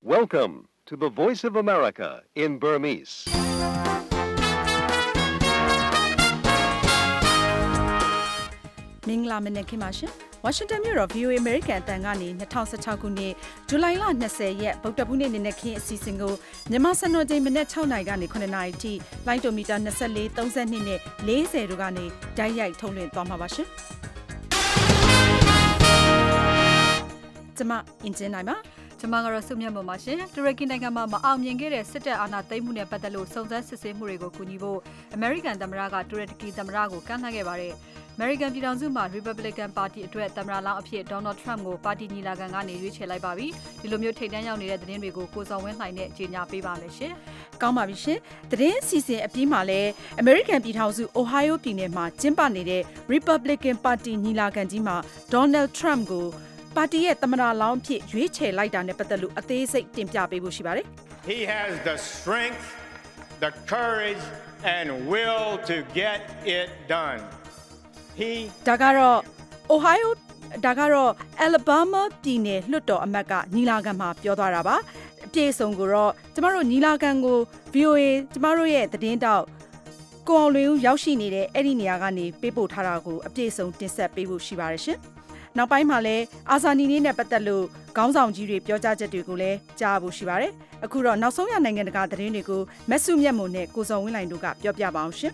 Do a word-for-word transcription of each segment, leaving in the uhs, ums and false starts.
Welcome to the Voice of America in Burmese. Mingla Miniki Mashin, Washington Bureau, V O A American Tangani, Natasa Chakuni, July Nase, yet, Boktabuni Niki, Sisingo, Nemasano de Mineto Nagani, Konaniti, Lightomita Nasali, Thousand Nine, Lazy Rugani, Daya Tolin Tomawashin. Tama, Injinima. ကျွန်မကတော့စုမြတ်မပါရှင်တူရကီနိုင်ငံမှာမအောင်မြင်ခဲ့တဲ့စစ်တပ်အာဏာသိမ်းမှုနဲ့ပတ်သက်လို့စုံစမ်းစစ်ဆေးမှုတွေကိုကူညီဖို့ American သမ္မတကတူရကီသမ္မတကိုကမ်းလှမ်းခဲ့ပါတယ် American ပြည်ထောင်စုမှာ Republican Party အတွက်သမ္မတလောင်းအဖြစ် Donald Trump ကိုပါတီညီလာခံကနေရွေးချယ်လိုက်ပါပြီဒီလိုမျိုးထိပ်တန်းရောက်နေတဲ့သတင်းတွေကိုကိုစောဝင်းလှိုင်နဲ့ကြေညာပေးပါမယ်ရှင်ကောင်းပါပြီရှင်သတင်းစီစဉ်အပြီးမှာလဲ American ပြည်ထောင်စု Ohio ပြည်နယ်မှာကျင်းပနေတဲ့ Republican Party ညီလာခံကြီးမှာ Donald Trump ကိုပါတီရဲ့သမ္မတလောင်းဖြစ်ရွေးချယ်လိုက်တာနဲ့ပတ်သက်လို့အသေးစိတ်တင်ပြပေးဖို့ရှိပါတယ် He has the strength, the courage and will to get it done. He ဒါကတော့ Ohio ဒါကတော့ Alabama ပြည်နယ်လွှတ်တော်အမတ်ကညီလာခံမှာပြောသွားတာပါအပြည့်အစုံကိုတော့ကျမတို့ညီလာခံကို V O A ကျမတို့ရဲ့သတင်းတောက်ကိုအောင်လွင်ဦးရောက်ရှိနေတဲ့အဲ့ဒီနေရာကနေပေးပို့ထားတာကိုအပြည့်အစုံတင်ဆက်ပေးဖို့ရှိပါတယ်ရှင်နောက်ပိုင်းမှာလည်းအာဇာနည်နေ့နဲ့ပတ်သက်လို့ခေါင်းဆောင်ကြီးတွေပြောကြားချက်တွေကိုလည်းကြားဖို့ရှိပါတယ်။အခုတော့နောက်ဆုံးရနိုင်ငံတကာသတင်းတွေကိုမက်ဆုမြတ်မွန်နဲ့ကိုစောဝင်းလိုင်တို့ကပြောပြပါအောင်ရှင်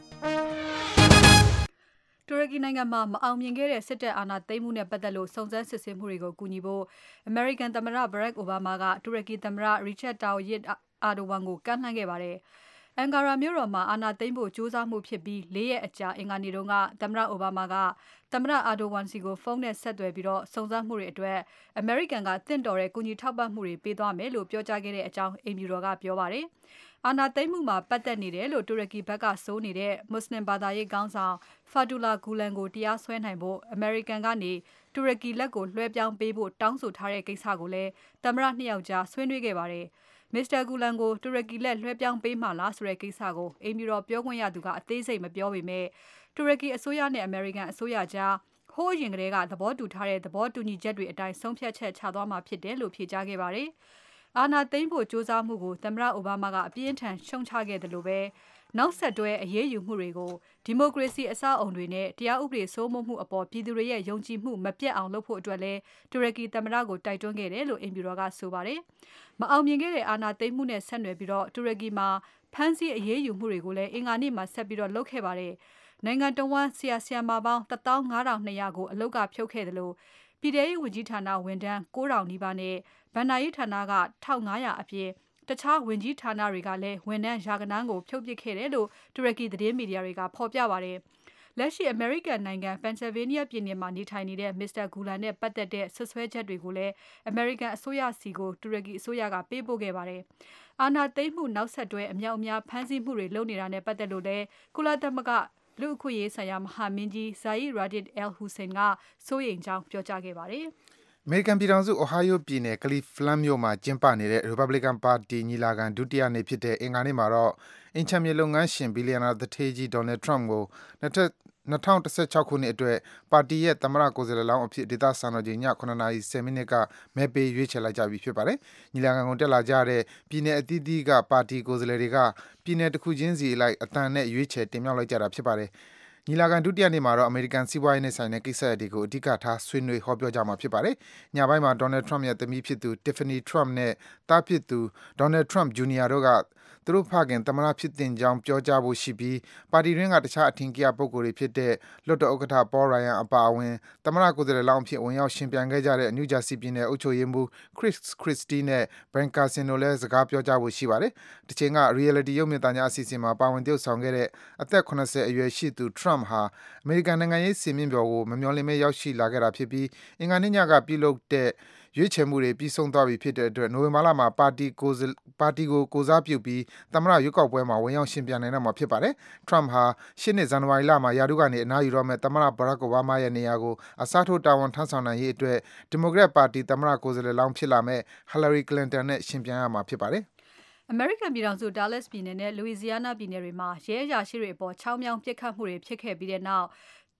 ။တူရကီနိုင်ငံမှာမအောင်မြင်ခဲ့တဲ့စစ်တပ်အာဏာသိမ်းမှုနဲ့ပတ်သက်လို့စုံစမ်းစစ်ဆေးမှုတွေကိုကူညီဖို့ American သမ္မတ Barack Obama ကတူရကီသမ္မတ Recep Tayyip Erdogan ကိုကမ်းလှမ်းခဲ့ပါတယ်။ အန်ကာရာမြို့တော်မှာအာဏာသိမ်းဖို့ကြိုးစားမှုဖြစ်ပြီးလေးရက်အကြာအင်္ဂါနေ့တုန်းကသမ္မတအိုဘားမားကသမ္မတအာဒိုဝမ်စီကိုဖုန်းနဲ့ဆက်သွယ်ပြီးတော့စုံစမ်းမှုတွေအတွက်အမေရိကန်ကတင့်တော်တဲ့ကူညီထောက်ပံ့မှုတွေပေးသွားမယ်လို့ပြောကြားခဲ့တဲ့အကြောင်းအိမ်ဖြူတော်ကပြောပါတယ်။အာဏာသိမ်းမှုမှာပတ်သက်နေတယ်လို့တူရကီဘက်ကဆိုနေတဲ့မွတ်စလင်ဘာသာရေးခေါင်းဆောင် Fethullah Gulen ကိုတရားစွဲနိုင်ဖို့အမေရိကန်ကနေတူရကီလက်ကိုလွှဲပြောင်းပေးဖို့တောင်းဆိုထားတဲ့ကိစ္စကိုလည်းသမ္မတနှစ်ယောက်ကြားဆွေးနွေးခဲ့ပါတယ်။ Mister Gulen ကိုတူရကီလက်လွှဲပြောင်းပေးမှလားဆိုတဲ့ကိစ္စကိုအိမ်ဖြူတော်ပြောခွင့်ရသူကအသေးစိတ်မပြောပေမဲ့တူရကီအစိုးရနဲ့အမေရိကန်အစိုးရကြားဟိုးအရင်ကတည်းကသဘောတူထားတဲ့သဘောတူညီချက်တွေအတိုင်းဆုံးဖြတ်ချက်ချသွားမှာဖြစ်တယ်လို့ဖြေကြားခဲ့ပါတယ်။အာဏာသိမ်းဖို့ကြိုးစားမှုကိုသမ္မတအိုဘားမားကအပြင်းထန်ရှုံချခဲ့တယ်လို့ပဲနောက်ဆက်တွဲအရေးယူမှုတွေကိုဒီမိုကရေစီအစအုံတွေနဲ့တရားဥပဒေစိုးမိုးမှုအပေါ်ပြည်သူတွေရဲ့ယုံကြည်မှုမပြတ်အောင်လုပ်ဖို့အတွက်လည်းတူရကီသမ္မတကိုတိုက်တွန်းခဲ့တယ်လို့အိမ်ဖြူတော်ကဆိုပါတယ်။မအောင်မြင်ခဲ့တဲ့အာဏာသိမ်းမှုနဲ့ဆက်နွယ်ပြီးတော့တူရကီမှာဖမ်းဆီးအရေးယူမှုတွေကိုလည်းအင်္ဂါနေ့မှာဆက်ပြီးတော့လုပ်ခဲ့ပါတယ်။နိုင်ငံတော်ဝန်ဆရာဆရာမပေါင်းတစ်သောင်းငါးထောင်နှစ်ရာကိုအလုတ်ကဖြုတ်ခဲ့တယ်လို့ပြည်ထရေးဝန်ကြီးဌာနဝန်ထမ်းကိုးထောင်နီးပါးနဲ့ဗန်နာရေးဌာနကတစ်ထောင်ငါးရာအပြင်တခြားဝန်ကြီးဌာနတွေကလည်းဝန်ထမ်းရာဂဏန်းကိုဖြုတ်ပစ်ခဲ့တယ်လို့တူရကီသတင်းမီဒီယာတွေကဖော်ပြပါတယ်။လက်ရှိအမေရိကန်နိုင်ငံ Pennsylvania ပြည်နယ်မှာနေထိုင်နေတဲ့ Mister Gulen နဲ့ပတ်သက်တဲ့ဆွဆွဲချက်တွေကိုလည်းအမေရိကန်အစိုးရစီကိုတူရကီအစိုးရကပေးပို့ခဲ့ပါတယ်။အာဏာသိမ်းမှုနောက်ဆက်တွဲအမြောက်အများဖမ်းဆီးမှုတွေလုပ်နေတာနဲ့ပတ်သက်လို့လည်းကုလသမဂ္ဂလူ့အခွင့်အရေးဆိုင်ရာမဟာမင်းကြီး Zeid Ra'ad Al Hussein ကစိုးရိမ်ကြောင်းပြောကြားခဲ့ပါတယ်။အမေရိကန်ပြည်ထောင်စု Ohio ပြည်နယ် Cleveland မြို့မှာကျင်းပနေတဲ့ Republican Party ညီလာခံဒုတိယနေ့ဖြစ်တဲ့အင်္ဂါနေ့မှာတော့အင်ချမ်းမြေလုပ်ငန်းရှင်ဘီလီယံနာသူဌေးကြီး Donald Trump ကို၂၀၁၆ခုနှစ်အတွက်ပါတီရဲ့သမ္မတကိုယ်စားလှယ်လောင်းအဖြစ်ဒေသစံတော်ချိန်ညခုနစ်နာရီဆယ်မိနစ်ကမဲပေးရွေးချယ်လိုက်ကြပြီဖြစ်ပါတယ်။ညီလာခံကိုတက်လာကြတဲ့ပြည်နယ်အသီးသီးကပါတီကိုယ်စားလှယ်တွေကပြည်နယ်တစ်ခုချင်းစီအလိုက်အသံနဲ့ရွေးချယ်တင်မြှောက်လိုက်ကြတာဖြစ်ပါတယ်။ညီလာခံဒုတိယနေ့မှာတော့အမေရိကန်စီးပွားရေးနဲ့ဆိုင်တဲ့ကိစ္စရပ်တွေကိုအဓိကထားဆွေးနွေးဟောပြောကြမှာဖြစ်ပါတယ်။ညပိုင်းမှာ Donald Trump ရဲ့သမီးဖြစ်သူ Tiffany Trump နဲ့သားဖြစ်သူ Donald Trump Junior တို့ကသူတို့ဖခင်သမ္မတဖြစ်တင်ကြောင်းပြောကြားဖို့ရှိပြီးပါတီတွင်းကတခြားအထင်ကရပုဂ္ဂိုလ်တွေဖြစ်တဲ့လွှတ်တော်ဥက္ကဋ္ဌ Paul Ryan အပါအဝင်သမ္မတကိုယ်စားလှယ်လောင်းအဖြစ်ဝင်ရောက်ရှင်ပြိုင်ခဲ့ကြတဲ့ New Jersey ပြည်နယ်အုပ်ချုပ်ရေးမှူး Chris Christie နဲ့ Ben Carson တို့လည်းစကားပြောကြားဖို့ရှိပါတယ်။တချိန်က Reality ရုပ်မြင်သံကြားအစီအစဉ်မှာပါဝင်သရုပ်ဆောင်ခဲ့တဲ့အသက်၇၀အရွယ်ရှိသူ Trump ဟာအမေရိကန်နိုင်ငံရေးစင်မြင့်ပေါ်ကိုမမျှော်လင့်ဘဲရောက်ရှိလာခဲ့တာဖြစ်ပြီးအင်္ဂါနေ့ညကပြုလုပ်တဲ့ရွေးချယ်မှုတွေပြီးဆုံးသွားပြီဖြစ်တဲ့အတွက်နိုဝင်ဘာလမှာပါတီကိုပါတီကိုကိုစားပြုပြီးသမ္မတရွေးကောက်ပွဲမှာဝင်ရောက်ရှင်ပြိုင်နိုင်တော့မှာဖြစ်ပါတယ်။ Trump ဟာရှေ့နှစ်ဇန်နဝါရီလမှာယာတုကနေအနားယူတော့မဲ့သမ္မတ Barack Obama ရဲ့နေရာကိုအစားထိုးတာဝန်ထမ်းဆောင်နိုင်ရေးအတွက်ဒီမိုကရက်ပါတီသမ္မတကိုယ်စားလှယ်လောင်းဖြစ်လာမဲ့ Hillary Clinton နဲ့ရှင်ပြိုင်ရမှာဖြစ်ပါတယ်။ American ပြည်ထောင်စု Dallas ပြည်နယ်နဲ့ Louisiana ပြည်နယ်တွေမှာရဲအရာရှိတွေအပေါ်ချောင်းမြောင်းပစ်ခတ်မှုတွေဖြစ်ခဲ့ပြီးတဲ့နောက်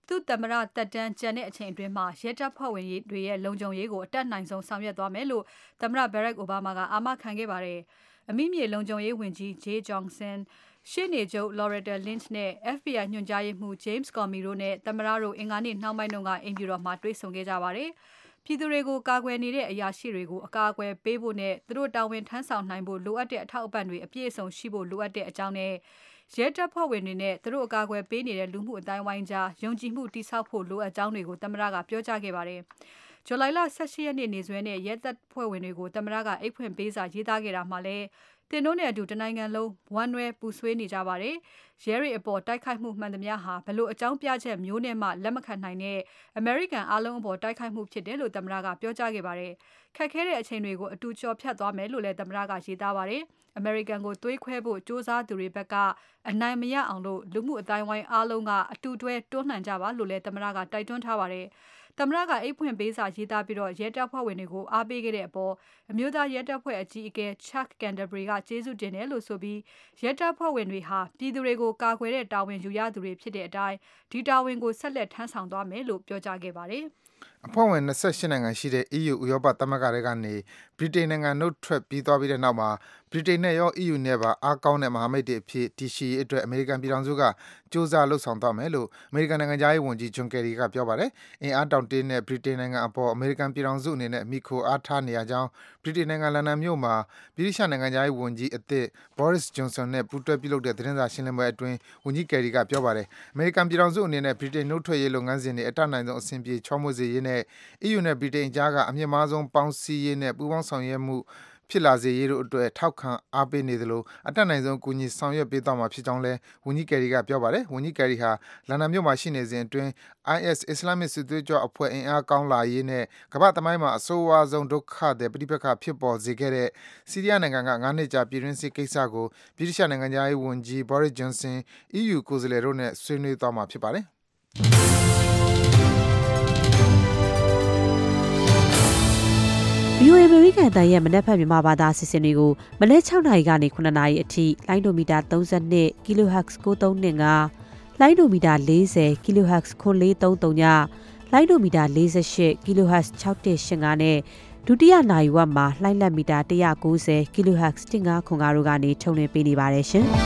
သူ့သမ္မတတက်တန်းကျန်တဲ့အချိန်အတွင်းမှာရဲတပ်ဖွဲ့ဝင်တွေရဲ့လုံခြုံရေးကိုအတက်နိုင်ဆုံးဆောင်ရွက်သွားမယ်လို့သမ္မတ Barack Obama ကအာမခံခဲ့ပါတယ်။အမိမြေလုံခြုံရေးဝန်ကြီး Jay Johnson ရှေ့နေချုပ် Loretta Lynch နဲ့ F B I ညွှန်ကြားရေးမှူး James Comey တို့နဲ့သမ္မတတို့အင်္ဂါနေ့နှောင်းပိုင်းကအိမ်ဖြူတော်မှာတွေ့ဆုံခဲ့ကြပါတယ်။ပြည်သူတွေကိုကာကွယ်နေတဲ့အရာရှိတွေကိုအကာအကွယ်ပေးဖို့နဲ့သူတို့တာဝန်ထမ်းဆောင်နိုင်ဖို့လိုအပ်တဲ့အထောက်အပံ့တွေအပြည့်အစုံရှိဖို့လိုအပ်တဲ့အကြောင်းနဲ့ရဲတပ်ဖွဲ့ဝင်တွေနဲ့သူတို့အကာအကွယ်ပေးနေတဲ့လူမှုအတိုင်းဝိုင်းကြားယုံကြည်မှုတိစောက်ဖို့လိုအပ်ကြောင်းတွေကိုသမ္မတကပြောကြားခဲ့ပါတယ်။ဇူလိုင်လ၁၈ရက်နေ့နေ့စွဲနဲ့ရဲတပ်ဖွဲ့ဝင်တွေကိုသမ္မတကအိတ်ဖွင့်ပေးစာရေးသားခဲ့တာမှလည်းတင်တို့နဲ့အတူတနိုင်ငံလုံးဝမ်းနွဲပူဆွေးနေကြပါတယ်။ရဲတွေအပေါ်တိုက်ခိုက်မှုမှန်သမျှဟာဘလို့အကြောင်းပြချက်မျိုးနဲ့မှလက်မခံနိုင်တဲ့အမေရိကန်အားလုံးအပေါ်တိုက်ခိုက်မှုဖြစ်တယ်လို့သမ္မတကပြောကြားခဲ့ပါတယ်။ခက်ခဲတဲ့အချိန်တွေကိုအတူကျော်ဖြတ်သွားမယ်လို့လည်းသမ္မတကရေးသားပါတယ်။ အမေရိကန်ကိုသွေးခွဲဖို့စ조사သူတွေဘက်ကအနိုင်မရအောင်လို့လူမှုအတိုင်းဝိုင်းအားလုံးကအတူတွဲတွန်းလှန်ကြပါလို့လည်းသမ္မတကတိုက်တွန်းထားပါတယ်။သမ္မတကအိတ်ဖွင့်ပေးစာရေးသားပြီးတော့ရဲတပ်ဖွဲ့ဝင်တွေကိုအားပေးခဲ့တဲ့အပေါ်အမျိုးသားရဲတပ်ဖွဲ့အကြီးအကဲ Chuck Canterbury ကကျေးဇူးတင်တယ်လို့ဆိုပြီးရဲတပ်ဖွဲ့ဝင်တွေဟာပြည်သူတွေကိုကာကွယ်တဲ့တာဝန်ယူရသူတွေဖြစ်တဲ့အတိုင်းဒီတာဝန်ကိုဆက်လက်ထမ်းဆောင်သွားမယ်လို့ပြောကြားခဲ့ပါတယ်။အဖွဲ့ဝင်၂၈နိုင်ငံရှိတဲ့ E U ဥရောပသမဂ္ဂတွေကနေဗြိတိန်နိုင်ငံနှုတ်ထွက်ပြီးသွားပြီးတဲ့နောက်မှာဗြိတိန်နဲ့ရော E U နဲ့ပါအားကောင်းတဲ့မဟာမိတ်တွေအဖြစ်တည်ရှိရေးအတွက်အမေရိကန်ပြည်ထောင်စုကစူးစမ်းလှုပ်ဆောင်သွားမယ်လို့အမေရိကန်နိုင်ငံသားရေးဝန်ကြီး John Kerry ကပြောပါတယ်။အင်အားတောင့်တင်းတဲ့ဗြိတိန်နိုင်ငံအပေါ်အမေရိကန်ပြည်ထောင်စုအနေနဲ့မိခိုအားထားနေရကြောင်းဗြိတိန်နိုင်ငံလန်ဒန်မြို့မှာဗြိတိရှနိုင်ငံသားရေးဝန်ကြီးအသစ် Boris Johnson နဲ့ပူးတွဲပြုလုပ်တဲ့သတင်းစာရှင်းလင်းပွဲအတွင်းဝန်ကြီး Kerry ကပြောပါတယ်။အမေရိကန်ပြည်ထောင်စုအနေနဲ့ဗြိတိန်နှုတ်ထွက်ရေးလုပ်ငန်းစဉ်တွေအတတ်နိုင်ဆုံးအဆင်ပြေချောမွေ့စေရေးနဲ့ E U နဲ့ဗြိတိန်ကြားကအမြင့်မားဆုံးပေါင်းစည်းရေးနဲ့ပူးပေါင်းဆောင်ရွက်မှုဖြစ်လာစေရေးတို့အတွက်ထောက်ခံအားပေးနေသလိုအတတ်နိုင်ဆုံးကူညီဆောင်ရွက်ပေးသွားမှာဖြစ်ကြောင်းလည်းဝန်ကြီး Kerry ကပြောပါတယ်။ဝန်ကြီး Kerry ဟာလန်ဒန်မြို့မှာရှိနေစဉ်အတွင်း I S အစ္စလာမစ်စစ်သွေးကြွအဖွဲ့အင်အားကောင်းလာရေးနဲ့ကမ္ဘာ့သမိုင်းမှာအဆိုးဝါးဆုံးဒုက္ခသည်ပဋိပက္ခဖြစ်ပေါ်စေခဲ့တဲ့ဆီးရီးယားနိုင်ငံကငါးနှစ်ကြာပြည်တွင်းစစ်ကိစ္စကိုဗြိတိရှနိုင်ငံသားရေးဝန်ကြီး Boris Johnson E U ကိုယ်စားလှယ်တို့နဲ့ဆွေးနွေးသွားမှာဖြစ်ပါတယ်။ V O A အမေရိကန်တန်ရဲ့မနက်ဖြန်မြန်မာဘာသာအစီအစဉ်တွေကိုမနက်၆နာရီကနေခုနှစ်နာရီအထိလိုင်းဒိုမီတာ၃၂ kilohertz ၉၃၂၅လိုင်းဒိုမီတာ၄၀ kilohertz ၉၄၃၃ညလိုင်းဒိုမီတာ၄၈ kilohertz ၆၁၈၅နဲ့ဒုတိယနာရီဝက်မှာလိုင်းလက်မီတာ၁၉၀ kilohertz ၁၅ခွန်ကားတို့ကနေထုတ်လွှင့်ပေးနေပါတယ်ရှင်။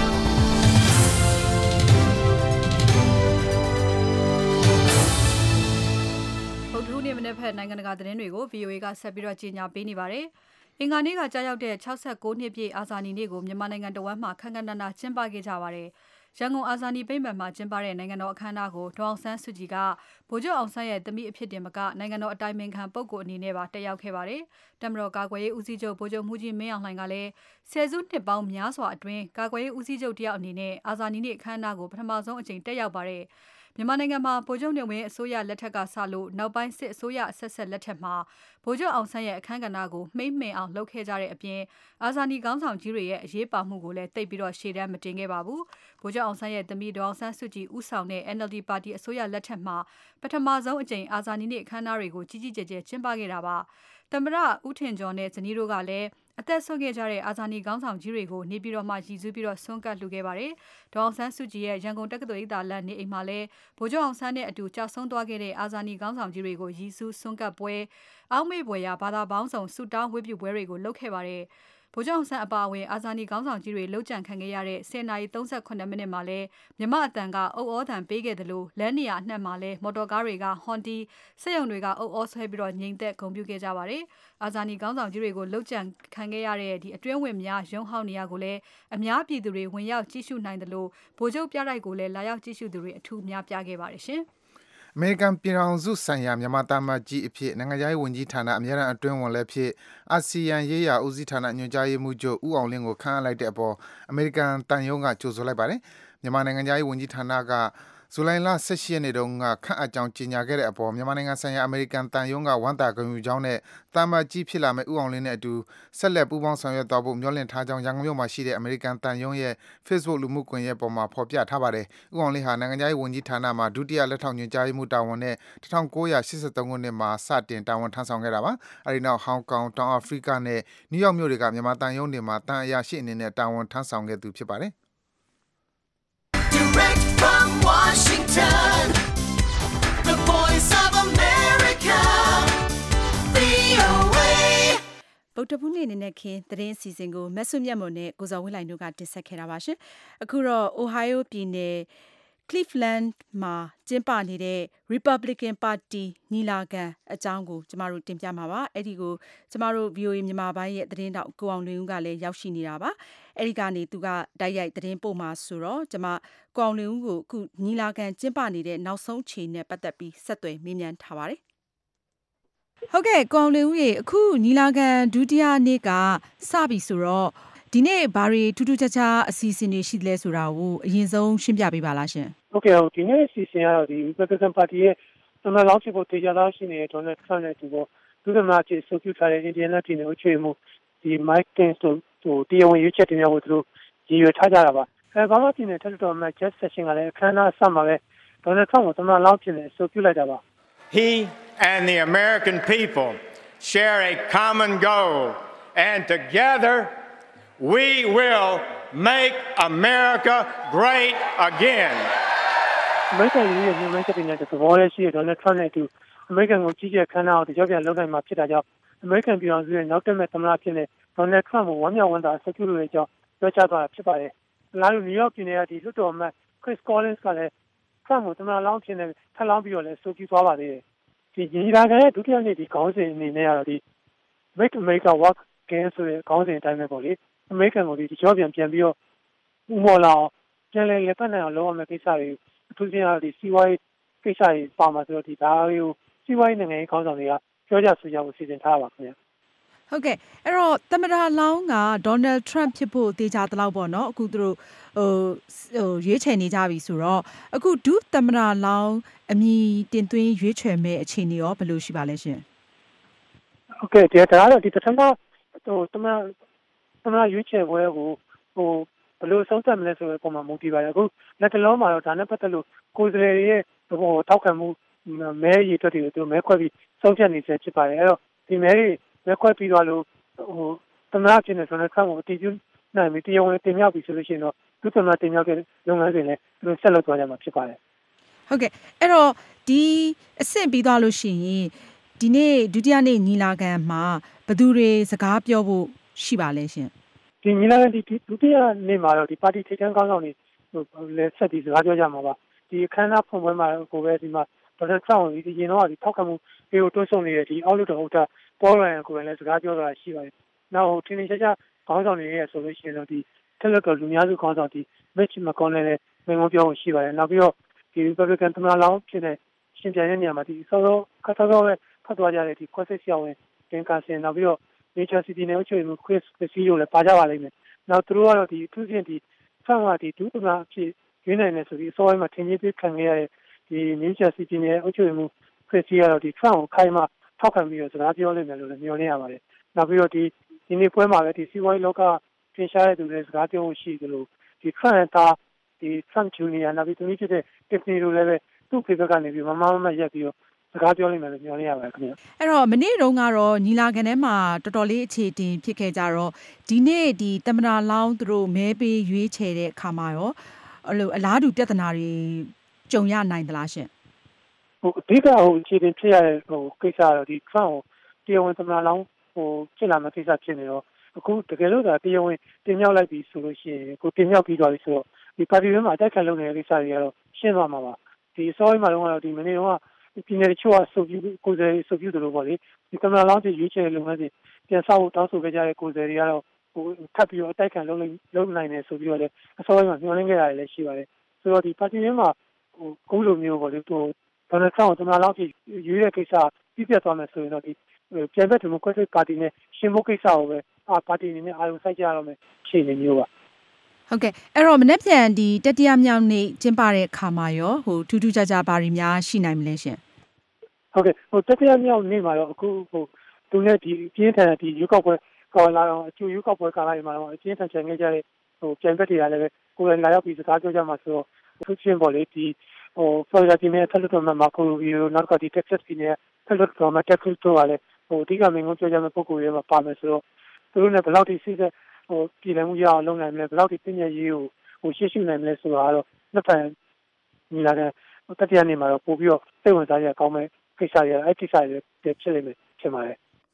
ဖက်နိုင်ငံတကာသတင်းတွေကို V O A ကဆက်ပြီးတော့ကြီးညာပေးနေပါတယ်။အင်္ဂါနေ့ကကြာရောက်တဲ့၆၉နှစ်ပြည့်အာဇာနည်နေ့ကိုမြန်မာနိုင်ငံတော်ဝန်မှခမ်းခမ်းနားနားကျင်းပခဲ့ကြပါတယ်။ရန်ကုန်အာဇာနည်ဗိမာန်မှာကျင်းပတဲ့နိုင်ငံတော်အခမ်းအနားကိုဒေါအောင်ဆန်းစုကြည်ကဗိုလ်ချုပ်အောင်ဆန်းရဲ့သမီးအဖြစ်တင်မကနိုင်ငံတော်အတိုင်ပင်ခံပုဂ္ဂိုလ်အနေနဲ့ပါတက်ရောက်ခဲ့ပါတယ်။တမတော်ကာကွယ်ရေးဦးစီးချုပ်ဗိုလ်ချုပ်မှုကြီးမင်းအောင်လှိုင်ကလည်းဆယ်စုနှစ်ပေါင်းများစွာအတွင်းကာကွယ်ရေးဦးစီးချုပ်တယောက်အနေနဲ့အာဇာနည်နေ့အခမ်းအနားကိုပထမဆုံးအကြိမ်တက်ရောက်ပါတယ်။မြန်မာနိုင်ငံမှာဗိုလ်ချုပ်နေဝင်းအစိုးရလက်ထက်ကစလို့နောက်ပိုင်းစစ်အစိုးရအဆက်ဆက်လက်ထက်မှာဗိုလ်ချုပ်အောင်ဆန်းရဲ့အခမ်းကဏ္ဍကိုမှိမ့်မှင်အောင်လုပ်ခဲ့ကြတဲ့အပြင်အာဇာနည်ခေါင်းဆောင်ကြီးတွေရဲ့အရေးပါမှုကိုလည်းတိတ်ပြီးတော့ရှေ့တန်းမတင်ခဲ့ပါဘူး။ဗိုလ်ချုပ်အောင်ဆန်းရဲ့သမီးဒေါအောင်ဆန်းစုကြည်ဦးဆောင်တဲ့ N L D ပါတီအစိုးရလက်ထက်မှာပထမဆုံးအကြိမ်အာဇာနည်နေ့အခမ်းအနားတွေကိုကြီးကြီးကျယ်ကျယ်ကျင်းပခဲ့တာပါ။သမ္မတဦးထင်ကျော်နဲ့ဇနီးတို့ကလည်းအသက်ဆုံးခဲ့ကြတဲ့အာဇာနည်ခေါင်းဆောင်ကြီးတွေကိုနေပြည်တော်မှာရည်စူးပြီးတော့ဆွန့်ကပ်လှူခဲ့ပါတယ်။ဒေါအောင်ဆန်းစုကြည်ရဲ့ရန်ကုန်တက္ကသိုလ်ရိပ်သာလမ်းနေအိမ်မှာလည်းဗိုလ်ချုပ်အောင်ဆန်းနဲ့အတူကြာဆုံးသွားခဲ့တဲ့အာဇာနည်ခေါင်းဆောင်ကြီးတွေကိုရည်စူးဆွန့်ကပ်ပွဲအောက်မေ့ပွဲရာဘာသာပေါင်းစုံဆုတောင်းဝတ်ပြုပွဲတွေကိုလုပ်ခဲ့ပါတယ်။ဗိုလ်ချုပ်အောင်ဆန်းအပါအဝင်အာဇာနည်ခေါင်းဆောင်ကြီးတွေလှုပ်ကြံခံခဲ့ရတဲ့ဆယ်နာရီ၃၈မိနစ်မှာလည်းမြမအတန်ကအုပ်အောသံပေးခဲ့တယ်လို့လမ်းနေရာအနှံ့မှာလည်းမော်တော်ကားတွေကဟွန်တီစက်ရုံတွေကအုပ်အောဆွဲပြီးတော့ငြိမ်သက်ဂုဏ်ပြုခဲ့ကြပါတယ်။အာဇာနည်ခေါင်းဆောင်ကြီးတွေကိုလှုပ်ကြံခံခဲ့ရတဲ့ဒီအတွင်းဝင်များရုံးဟောင်းနေရာကိုလည်းအများပြည်သူတွေဝင်ရောက်ကြည့်ရှုနိုင်တယ်လို့ဗိုလ်ချုပ်ပြတိုက်ကိုလည်းလာရောက်ကြည့်ရှုသူတွေအထူးများပြခဲ့ပါတယ်ရှင်။အမေရိကန်ပြည်ထောင်စုဆိုင်ရာမြန်မာသားမကြီးအဖြစ်နိုင်ငံသားရေးဝန်ကြီးဌာနအမြဲတမ်းအတွင်းဝန်လည်းဖြစ်အာဆီယံရေးရာဦးစီးဌာနညွှန်ကြားရေးမှူးချုပ်ဦးအောင်လင်းကိုခန့်အပ်လိုက်တဲ့အပေါ်အမေရိကန်တန်ယုံကကြိုဆိုလိုက်ပါတယ်။မြန်မာနိုင်ငံသားရေးဝန်ကြီးဌာနကဇူလိုင်လ၁၈ရက်နေ့တုန်းကခန့်အပ်ကြောင်းကြေညာခဲ့တဲ့အပေါ်မြန်မာနိုင်ငံဆိုင်ရာအမေရိကန်တန်ယုံကဝမ်းသာဂုဏ်ယူကြောင်းနဲ့တာမကြီးဖြစ်လာမဲ့ဦးအောင်လင်းနဲ့အတူဆက်လက်ပူးပေါင်းဆောင်ရွက်သွားဖို့မျှော်လင့်ထားကြောင်းရန်ကုန်မြို့မှာရှိတဲ့အမေရိကန်တန်ယုံရဲ့ Facebook လူမှုကွန်ရက်ပေါ်မှာဖော်ပြထားပါတယ်။ဦးအောင်လင်းဟာနိုင်ငံသားရေးဝန်ကြီးဌာနမှာဒုတိယလက်ထောက်ညွှန်ကြားရေးမှူးတာဝန်နဲ့၁၉၈၃ခုနှစ်မှာစတင်တာဝန်ထမ်းဆောင်ခဲ့တာပါ။အဲဒီနောက်ဟောင်ကောင်၊တောင်အာဖရိကနဲ့နယူးယောက်မြို့တွေကမြန်မာတန်ယုံတွေမှာတန်အရာရှိအနေနဲ့တာဝန်ထမ်းဆောင်ခဲ့သူဖြစ်ပါတယ်။ Direct from Washington, ဗုဒ္ဓဘူးနေ့နေ့နဲ့ခင်သတင်းအစီအစဉ်ကိုမဆုမြတ်မွန်နဲ့ကိုဇော်ဝင်းလိုင်တို့ကတင်ဆက်ခဲ့တာပါရှင်အခုတော့ Ohio ပြည်နယ် Cleveland မှာကျင်းပနေတဲ့ Republican Party ညီလာခံအကြောင်းကိုကျမတို့တင်ပြမှာပါအဲ့ဒီကိုကျမတို့ V O A မြန်မာပိုင်းရဲ့သတင်းတောက်ကိုအောင်လွင်ဦးကလည်းရောက်ရှိနေတာပါအဲ့ဒီကနေသူကတိုက်ရိုက်သတင်းပို့မှာဆိုတော့ကျမကိုအောင်လွင်ဦးကိုအခုညီလာခံကျင်းပနေတဲ့နောက်ဆုံးချိန်နဲ့ပတ်သက်ပြီးဆက်သွယ်မေးမြန်းထားပါတယ်ဟုတ်ကဲ့ကိုအောင်လွင်ဦးရေအခုညီလာခံဒုတိယနေ့ကစပြီဆိုတော့ဒီနေ့ဘာတွေထူးထူးခြားခြားအစီအစဉ်တွေရှိလဲဆိုတာကိုအရင်ဆုံးရှင်းပြပေးပါလားရှင်ဟုတ်ကဲ့ဒီနေ့အစီအစဉ်ကတော့ဒီ Republican Party ရဲ့သမ္မတလောင်းဖြစ်ဖို့တေချာသားရှိနေတဲ့ Donald Trump နဲ့တူဖို့ဒုသမ္မတကြီးဆိုပြုထားတဲ့ Indiana ပြည်နယ်အုပ်ချုပ်ရေးမှူးဒီ Mike Pence တို့ဟိုတရားဝင်ရွေးချယ်တင်မြှောက်ဖို့သူတို့ရည်ရွယ်ထားကြတာပါအဲဘာမှပြည်နယ်ထက်တော်မှာ Jeff Sessions ကလည်းအခမ်းအနားအစမှာပဲ Donald Trump ကိုသမ္မတလောင်းဖြစ်နေဆိုပြုလိုက်တာပါ He and the American people share a common goal and together we will make America great again. American ရဲ့မြန်မာပြည်နယ်တဘောလေးရှိတဲ့ Donald Trump နဲ့အတူ American ကိုကြီးကျယ်ခမ်းနားအောင်တကြောပြန်လုပ်နိုင်မှာဖြစ်တာကြောင့် American ပြည်တော်စုရဲ့နောက်တက်မဲ့သမ္မတဖြစ်တဲ့ Donald Trump ကိုဝမ်းမြောက်ဝမ်းသာဆက်ပြုလို့ရကြောင်းပြောကြားသွားတာဖြစ်ပါတယ်။လာလို့ New York ပြည်နယ်ကဒီလွှတ်တော်အမတ် Chris Collins ကလည်း Trump ကိုသမ္မတလောင်းဖြစ်နေထပ်လောင်းပြီးတော့လည်းဆိုပြုသွားပါသေးတယ်။ဒီညီလာခံရဲ့ဒုတိယနေ့ဒီခေါင်းစဉ်အနေနဲ့ကတော့ဒီ Make America Work Again ဆိုတဲ့ခေါင်းစဉ်အတိုင်းပဲပေါ့လေ။ American ကိုဒီတကြောပြန်ပြန်ပြီးတော့ဥမော်လာပြန်လဲလက်ပတ်နိုင်အောင်လုပ်ရမယ့်ကိစ္စတွေအထူးသဖြင့်ဒီစီးပွားရေးကိစ္စတွေပါမှာဆိုတော့ဒီဒါတွေကိုစီးပွားရေးနိုင်ငံရေးခေါင်းဆောင်တွေကပြောကြဆိုကြဖို့စီစဉ်ထားပါခင်ဗျာဟုတ်ကဲ့အဲ့တော့သမ္မတလောင်းက Donald Trump ဖြစ်ဖို့တေချာတလောက်ပေါ့နော်အခုသူတို့ဟိုဟိုရွေးချယ်နေကြပြီဆိုတော့အခုဒုသမ္မတလောင်းအမည်တင်သွင်းရွေးချယ်မဲ့အခြေအနေရောဘယ်လိုရှိပါလဲရှင်ဟုတ်ကဲ့ဒါကတော့ဒီပထမဟိုသမ္မတသမ္မတရွေးချယ်ပွဲကိုဟိုဘယ်လိုဆုံးဖြတ်မလဲဆိုတဲ့ပုံမှာမူတည်ပါတယ်အခုလက်တလုံးမှာတော့ဒါနဲ့ပတ်သက်လို့ကိုယ်စားလှယ်ရဲ့ဟိုထောက်ခံမှုမဲရည်အတွက်တွေကိုသူမဲခွဲပြီးဆုံးဖြတ်နေစေဖြစ်ပါတယ်အဲ့တော့ဒီမဲတွေမဲခွဲပြီးတော့လို့ဟိုသမ္မတဖြစ်နေဆိုတော့ခံကိုအတည်ပြုနိုင်ပြီတရားဝင်တင်မြှောက်ပြီဆိုလို့ရှိရင်တော့ဒုသမ္မတတင်မြှောက်တဲ့လုပ်ငန်းစဉ်လည်းသူတို့ဆက်လုပ်သွားကြမှာဖြစ်ပါတယ်ဟုတ်ကဲ့အဲ့တော့ဒီအဆင့်ပြီးသွားလို့ရှိရင်ဒီနေ့ဒုတိယနေ့ညီလာခံမှာဘယ်သူတွေစကားပြောဖို့ရှိပါလဲရှင်ဒီညီလာခံဒီဒုတိယနေ့မှာတော့ဒီပါတီထိပ်တန်းခေါင်းဆောင်တွေဟိုလည်းဆက်ပြီးစကားပြောကြမှာပါဒီအခမ်းအနားဖွင့်ပွဲမှာကိုပဲဒီမှာဒေါ်နယ်ထရမ့်ကိုဒီရင်တော့ဒီထောက်ခံမှုပေးဖို့တွန်းဆုံနေတဲ့ဒီအောက်လွှတ်တော်ဥက္ကဋ္ဌပေါ်ရန်ကိုလည်းစကားပြောတာရှိပါတယ်။နောက်ထင်းထင်းရှားရှားခေါင်းဆောင်တွေရဲ့ဆိုလို့ရှိရင်တော့ဒီတက်လက်တော်လူများစုခေါင်းဆောင်ဒီ Mitch McConnell လည်းဝင်ပြောဖို့ရှိပါတယ်။နောက်ပြီးတော့ဒီ Republican သမ္မတလောင်းဖြစ်တဲ့ရှင်ပြန်ရဲ့နေရာမှာဒီစောစောခါစောပဲဖတ်သွားကြတဲ့ဒီ Congress ရောက်ဝင်တင်ကာဆင်နောက်ပြီးတော့ New Jersey ပြည်နယ်အုပ်ချုပ်ရေးမှူး Chris Christie တို့လည်းပါကြပါလိမ့်မယ်။နောက်သူတို့ကတော့ဒီသူချင်းဒီဆန့်ကဒီဒုသမ္မတဖြစ်ရင်းနိုင်နေဆိုပြီးအစောပိုင်းမှာထင်ကြီးပေးခံခဲ့ရတဲ့ဒီ New Jersey ပြည်နယ်အုပ်ချုပ်ရေးမှူး Christie ကတော့ဒီ Trump ကိုခိုင်းမှထောက်ခံပြီးတော့စကားပြောလိမ့်မယ်လို့လည်းမျှော်လင့်ရပါတယ်။နောက်ပြီးတော့ဒီဒီနေ့ပွဲမှာလည်းဒီစီးပွားရေးလောကပြင်ရှားတဲ့သူတွေစကားပြောဖို့ရှိသလိုဒီ Trump ကဒီ Trump Junior နောက်ပြီးသူဖြစ်တဲ့ Tiffany တို့လည်းပဲသူ့ဖေဘက်ကနေပြီးမမမရက်ပြီးတော့စကားပြောလိမ့်မယ်လို့မျှော်လင့်ရပါတယ်ခင်ဗျ။အဲ့တော့မနေ့တုန်းကတော့ညီလာခံထဲမှာတော်တော်လေးအခြေတင်ဖြစ်ခဲ့ကြတော့ဒီနေ့ဒီသမ္မတလောင်းသူတို့မဲပေးရွေးချယ်တဲ့အခါမှာရောအဲ့လိုအလားတူပြဿနာတွေကြုံရနိုင်သလားရှင်ဟိုအဓိကဟိုအခြေတင်ဖြစ်ရတဲ့ဟိုကိစ္စတော့ဒီ Trump ကိုတရားဝင်သမ္မတလောင်းဟိုဖြစ်လာမယ့်ကိစ္စဖြစ်နေတော့အခုတကယ်လို့ဒါတရားဝင်တင်မြှောက်လိုက်ပြီဆိုလို့ရှိရင်ကိုတင်မြှောက်ပြီးသွားပြီဆိုတော့ဒီပါတီထဲမှာအတိုက်ခံလုပ်နေတဲ့ကိစ္စတွေကတော့ရှင်းသွားမှာပါဒီအစောပိုင်းမှာတော့ဒီမနေ့တော့ပြည်နယ်တချို့ကဆိုပြုကိုယ်စားလှယ်ဆိုပြုတယ်လို့ပေါ့လေဒီသမ္မတလောင်းကြီးရွေးချယ်လုပ်ငန်းစဉ်ပြန်ဆောက်ဖို့တောင်းဆိုခဲ့ကြတဲ့ကိုယ်စားလှယ်တွေကတော့ဟိုထပ်ပြီးတော့အတိုက်ခံလုပ်လုပ်နိုင်တယ်ဆိုပြီးတော့လည်းအစောပိုင်းမှာညှို့နှင်းခဲ့ရတယ်လည်းရှိပါတယ်ဆိုတော့ဒီပါတီထဲမှာဟိုကုလိုမျိုးပေါ့လေဟိုဒေါ်နယ်ထရမ့်ကိုသမ္မတလောင်းကြီးရွေးတဲ့ကိစ္စပြပြသွားမယ်ဆိုရင်တော့ဒီပြန်ဘက်ဒီမိုကရက်တစ်ပါတီနဲ့ရှင်ဖို့ကိစ္စကိုပဲအာပါတီအနေနဲ့အာရုံစိုက်ကြရတော့မယ်ခြေနေမျိုးပါဟုတ်ကဲ့အဲ့တော့မနေ့ပြန်ဒီတတိယမြောက်နေ့ကျင်းပတဲ့အခါမှာရောဟိုထူးထူးခြားခြားဘာတွေများရှိနိုင်မလဲရှင်ဟုတ်ကဲ့ဟိုတတိယမြောက်နေ့မှာတော့အခုဟိုသူနဲ့ဒီပြင်းထန်တဲ့ဒီရွေးကောက်ပွဲကော်လာတော့အကျိုးရွေးကောက်ပွဲကာလတွေမှာတော့အပြင်းထန်ချန်ခဲ့ကြတဲ့ဟိုပြန်ဘက်တွေကလည်းပဲကိုယ်လည်းလာရောက်ပြီးစကားပြောကြမှာဆိုတော့သူချင်းပေါ့လေဒီဟိုဖလော်ရီဒါပြည်နယ်ဆက်လက်တော်မှာမာကိုရီယိုနောက်ကဒီတက်ဆက်ပြည်နယ်ဆက်လက်တော်မှာတက်ခရစ်တိုကလည်းဟိုအဓိကမင်းကိုပြောကြမယ့်ပုံကိုယ်တွေမှာပါမယ်ဆိုတော့သူတို့နဲ့ဘယ်လောက်ထိစိစက်ဟိုပြည်လည်မှုရအောင်လုပ်နိုင်မလဲဘယ်လောက်ထိပြည့်ညက်ရေးကိုဟိုရှေ့ရှုနိုင်မလဲဆိုတာကတော့နှစ်ဖက်ညီလာတဲ့တတိယနေ့မှာတော့ပို့ပြီးတော့စိတ်ဝင်စားရကောင်းမဲ့ကိစ္စတွေအဲ့ကိစ္စတွေဖြစ်လိမ့်မယ်ဖြစ်ပါတယ်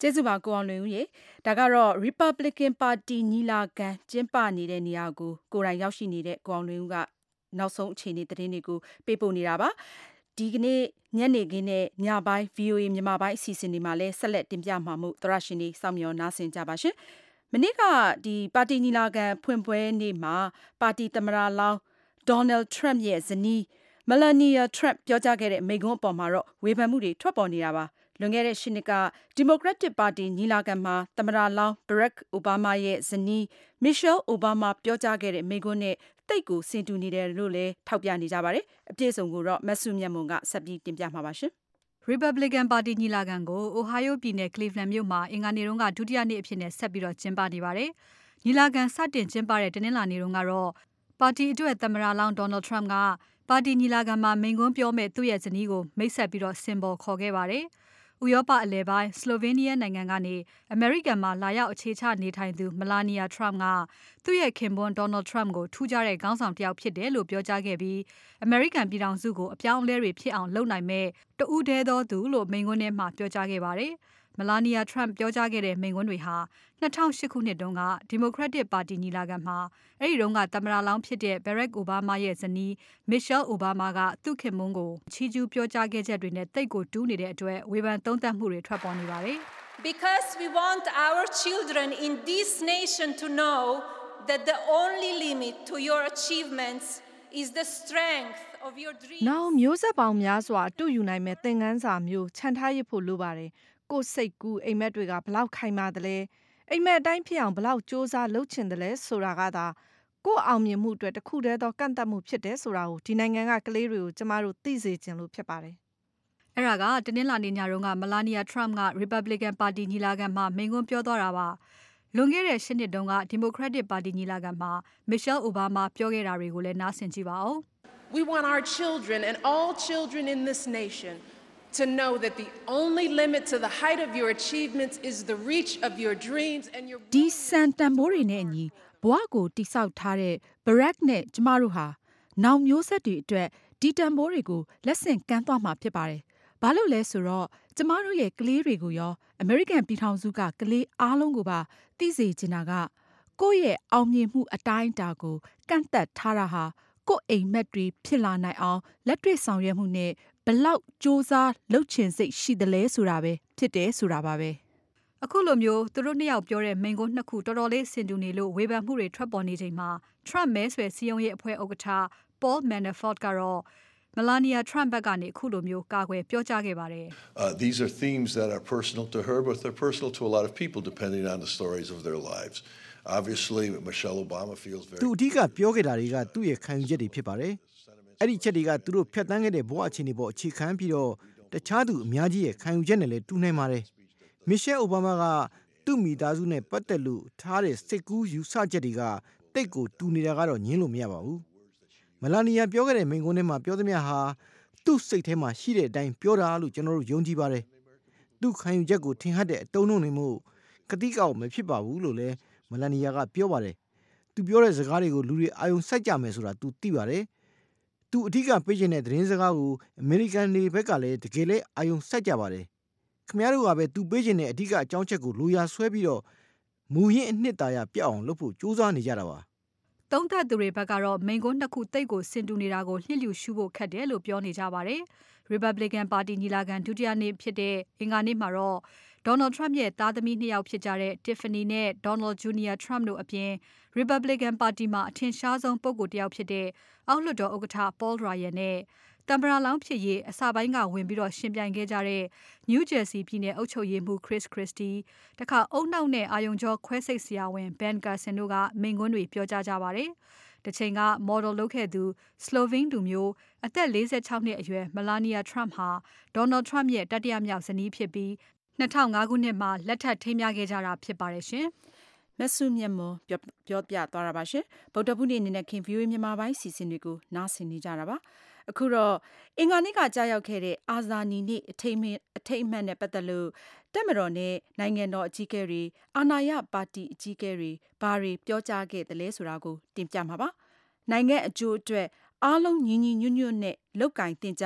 ကျေးဇူးပါကိုအောင်လွင်ဦးရေဒါကတော့ Republican Party ညီလာခံကျင်းပနေတဲ့နေရာကိုကိုယ်တိုင်ရောက်ရှိနေတဲ့ကိုအောင်လွင်ဦးကနောက်ဆုံးအခြေအနေသတင်းတွေကိုပေးပို့နေတာပါဒီကနေ့ညနေခင်းနဲ့ညပိုင်း V O A မြန်မာပိုင်းအစီအစဉ်တွေမှာလည်းဆက်လက်တင်ပြမှာမို့သရရှင်တွေစောင့်မျှော်နားဆင်ကြပါရှင်မနေ့ကဒီပါတီညီလာခံဖွင့်ပွဲနေ့မှာပါတီသမ္မတလောင်း Donald Trump ရဲ့ဇနီး Melania Trump ပြောကြားခဲ့တဲ့မိန့်ခွန်းအပေါ်မှာတော့ဝေဖန်မှုတွေထွက်ပေါ်နေတာပါလွန်ခဲ့တဲ့ရှစ်နှစ်က Democratic Party ညီလာခံမှာသမ္မတလောင်း Barack Obama ရဲ့ဇနီး Michelle Obama ပြောကြားခဲ့တဲ့မိန့်ခွန်းနဲ့တိတ်ကိုဆင်တူနေတယ်လို့လည်းထောက်ပြနေကြပါတယ်အပြည့်စုံကိုတော့မဆုမြတ်မွန်ကဆက်ပြီးတင်ပြမှာပါရှင် Republican Party ညီလာခံကို Ohio ပြည်နယ် Cleveland မြို့မှာအင်္ဂါနေ့တုန်းကဒုတိယနေ့အဖြစ်နဲ့ဆက်ပြီးတော့ကျင်းပနေပါတယ်။ညီလာခံစတင်ကျင်းပတဲ့တနင်္လာနေ့တုန်းကတော့ပါတီအတွက်သမ္မတလောင်း Donald Trump ကပါတီညီလာခံမှာမိန့်ခွန်းပြောမဲ့သူ့ရဲ့ဇနီးကိုမိတ်ဆက်ပြီးတော့စင်ပေါ်ခေါ်ခဲ့ပါတယ်။ဥရောပအလယ်ပိုင်း Slovenia နိုင်ငံကနေ American မှာလာရောက်အခြေချနေထိုင်သူ Melania Trump ကသူ့ရဲ့ခင်ပွန်း Donald Trump ကိုထူးခြားတဲ့ခေါင်းဆောင်တစ်ယောက်ဖြစ်တယ်လို့ပြောကြားခဲ့ပြီး American ပြည်ထောင်စုကိုအပြောင်းအလဲတွေဖြစ်အောင်လုပ်နိုင်မဲ့တဦးတည်းသောသူလို့မိန့်ခွန်းထဲမှာပြောကြားခဲ့ပါတယ်။ Melania Trump ပြောကြားခဲ့တဲ့မိန့်ခွန်းတွေဟာ၂၀၀၈ခုနှစ်တုန်းက Democratic Party ညီလာခံမှာအဲ့ဒီတုန်းကသမ္မတလောင်းဖြစ်တဲ့ Barack Obama ရဲ့ဇနီး Michelle Obama ကသူ့ခင်ပွန်းကိုချီးကျူးပြောကြားခဲ့ချက်တွေနဲ့တိတ်ကိုတူးနေတဲ့အတွက်ဝေဖန်သုံးသပ်မှုတွေထွက်ပေါ်နေပါတယ်။ Because we want our children in this nation to know that the only limit to your achievements is the strength of your dreams. နောက်မျိုးဆက်ပေါင်းများစွာတူယူနိုင်မဲ့သင်ခန်းစာမျိုးခြံထားရဖို့လိုပါတယ်။ကိုယ်စိတ်ကူးအိမ်မက်တွေကဘလောက်ခိုင်မာတယ်လဲအိမ်မက်အတိုင်းဖြစ်အောင်ဘလောက်စ조사လုပ်ချင်တယ်လဲဆိုတာကသာကိုယ်အောင်မြင်မှုအတွက်တစ်ခုတည်းသောကန့်သတ်မှုဖြစ်တယ်ဆိုတာကိုဒီနိုင်ငံကကလေးတွေကိုကျမတို့သိစေချင်လို့ဖြစ်ပါတယ်။အဲ့ဒါကတနင်္လာနေ့ညတုန်းက Melania Trump က Republican Party ညီလာခံမှာမိန့်ခွန်းပြောသွားတာပါ။လွန်ခဲ့တဲ့ရှစ်နှစ်တုန်းက Democratic Party ညီလာခံမှာ Michelle Obama ပြောခဲ့တာတွေကိုလည်းနားဆင်ကြည့်ပါဦး We want our children and all children in this nation to know that the only limit to the height of your achievements is the reach of your dreams and your ဒီစံတန်ဖိုးတွေနဲ့အညီဘဝကိုတိဆောက်ထားတဲ့ Barack နဲ့ကျမတို့ဟာနောင်မျိုးဆက်တွေအတွက်ဒီတန်ဖိုးတွေကိုလက်ဆင့်ကမ်းသွားမှာဖြစ်ပါတယ်။ဘာလို့လဲဆိုတော့ကျမတို့ရဲ့ကလေးတွေကိုရော American ပြည်ထောင်စုကကလေးအားလုံးကိုပါသိစေချင်တာကကိုယ့်ရဲ့အောင်မြင်မှုအတိုင်းအတာကိုကန့်သက်ထားတာဟာကိုယ့်အိမ်မက်တွေဖြစ်လာနိုင်အောင်လက်တွေ့ဆောင်ရွက်မှုနဲ့ဘလောက်စ조사လုပ်ချင်စိတ်ရှိသလဲဆိုတာပဲဖြစ်တယ်ဆိုတာပါပဲအခုလိုမျိုးသူတို့နှစ်ယောက်ပြောတဲ့မိန့်ခွန်းနှစ်ခုတော်တော်လေးဆင်တူနေလို့ဝေဖန်မှုတွေထွက်ပေါ်နေချိန်မှာ Trump မဲဆွယ်စည်းရုံးရေးအဖွဲ့ဥက္ကဋ္ဌ Paul Manafort ကတော့ Melania Trump ဘက်ကနေအခုလိုမျိုးကာကွယ်ပြောကြားခဲ့ပါတယ်။ These are themes that are personal to her but they're personal to a lot of people depending on the stories of their lives. Obviously Michelle Obama feels very သူအဓိကပြောခဲ့တာတွေကသူ့ရဲ့ခံယူချက်တွေဖြစ်ပါတယ်။အဲ့ဒီချက်တွေကသူတို့ဖြတ်တန်းခဲ့တဲ့ဘဝအခြေအနေပေါ်အခြေခံပြီးတော့တခြားသူအများကြီးရဲ့ခံယူချက်နဲ့လည်းတူနိုင်ပါတယ်။ Michelle Obama ကသူ့မိသားစုနဲ့ပတ်သက်လို့ထားတဲ့စိတ်ကူးယူဆချက်တွေကတိတ်ကိုတူနေတာကတော့ညင်းလို့မရပါဘူး။ Melania ပြောခဲ့တဲ့မိန့်ခွန်းထဲမှာပြောသမျှဟာသူ့စိတ်ထဲမှာရှိတဲ့အတိုင်းပြောတာလို့ကျွန်တော်တို့ယုံကြည်ပါတယ်။သူ့ခံယူချက်ကိုထင်ဟပ်တဲ့အတုံးလုံးတွေမို့ကတိကောက်မဖြစ်ပါဘူးလို့လည်းMelania ကပြောပါတယ်။သူပြောတဲ့စကားတွေကိုလူတွေအာရုံစိုက်ကြမယ်ဆိုတာသူသိပါတယ်။သူအထူးကပေးချင်တဲ့သတင်းစကားကို American တွေဘက်ကလည်းတကယ်လဲအာရုံစိုက်ကြပါတယ်။ခင်ဗျားတို့ကပဲသူပေးချင်တဲ့အထူးကအကြောင်းချက်ကိုလိုရာဆွဲပြီးတော့မူရင်းအနှစ်သာရပြတ်အောင်လုပ်ဖို့ကြိုးစားနေကြတာပါ။သုံးသပ်သူတွေဘက်ကတော့မိန်ကွန်းနှစ်ခုတိတ်ကိုဆင်တူနေတာကိုလှစ်လျူရှုဖို့ခက်တယ်လို့ပြောနေကြပါတယ်။ Republican Party ညီလာခံဒုတိယနေ့ဖြစ်တဲ့အင်္ဂါနေ့မှာတော့Donald Trump ရဲ့သားသမီးနှစ်ယောက်ဖြစ်ကြတဲ့ Tiffany နဲ့ Donald Junior Trump တို့အပြင် Republican Party မှာအထင်ရှားဆုံးပုဂ္ဂိုလ်တစ်ယောက်ဖြစ်တဲ့အောက်လွှတ်တော်ဥက္ကဋ္ဌ Paul Ryan နဲ့သမ္မတလောင်းဖြစ်ရေးအစပိုင်းကဝင်ပြီးတော့ရှင်ပြိုင်ခဲ့ကြတဲ့ New Jersey ပြည်နယ်အုပ်ချုပ်ရေးမှူး Chris Christie တခါအုံနောက်နဲ့အာယုံကြောခွဲစိတ်ဆရာဝန် Ben Carson တို့ကမိန့်ခွန်းတွေပြောကြားကြပါတယ်။တချိန်က model လုပ်ခဲ့သူ Slovene လူမျိုးအသက်၄၆နှစ်အရွယ် Melania Trump ဟာ Donald Trump ရဲ့တတိယမြောက်ဇနီးဖြစ်ပြီး၂၀၀၅ခုနှစ်မှာလက်ထပ်ထိမ်းမြားခဲ့ကြတာဖြစ်ပါတယ်ရှင်။မဆုမြတ်မွန်ပြောပြောပြသွားတာပါရှင်။ဗုဒ္ဓဘုနေ့နဲ့ခင် V O A မြန်မာပိုင်းစီစဉ်တွေကိုနားဆင်နေကြတာပါ။အခုတော့အင်္ဂါနေ့ကကြာရောက်ခဲ့တဲ့အာဇာနည်နေ့အထိမ်းအထိမ်းအမှတ်နဲ့ပတ်သက်လို့တက်မတော်နဲ့နိုင်ငံတော်အကြီးအကဲတွေအာဏာရပါတီအကြီးအကဲတွေဘာတွေပြောကြားခဲ့သလဲဆိုတာကိုတင်ပြမှာပါ။နိုင်ငံအကျိုးအတွက်အားလုံးညီညီညွတ်ညွတ်နဲ့လုပ်ကင်တင်ကြောင်း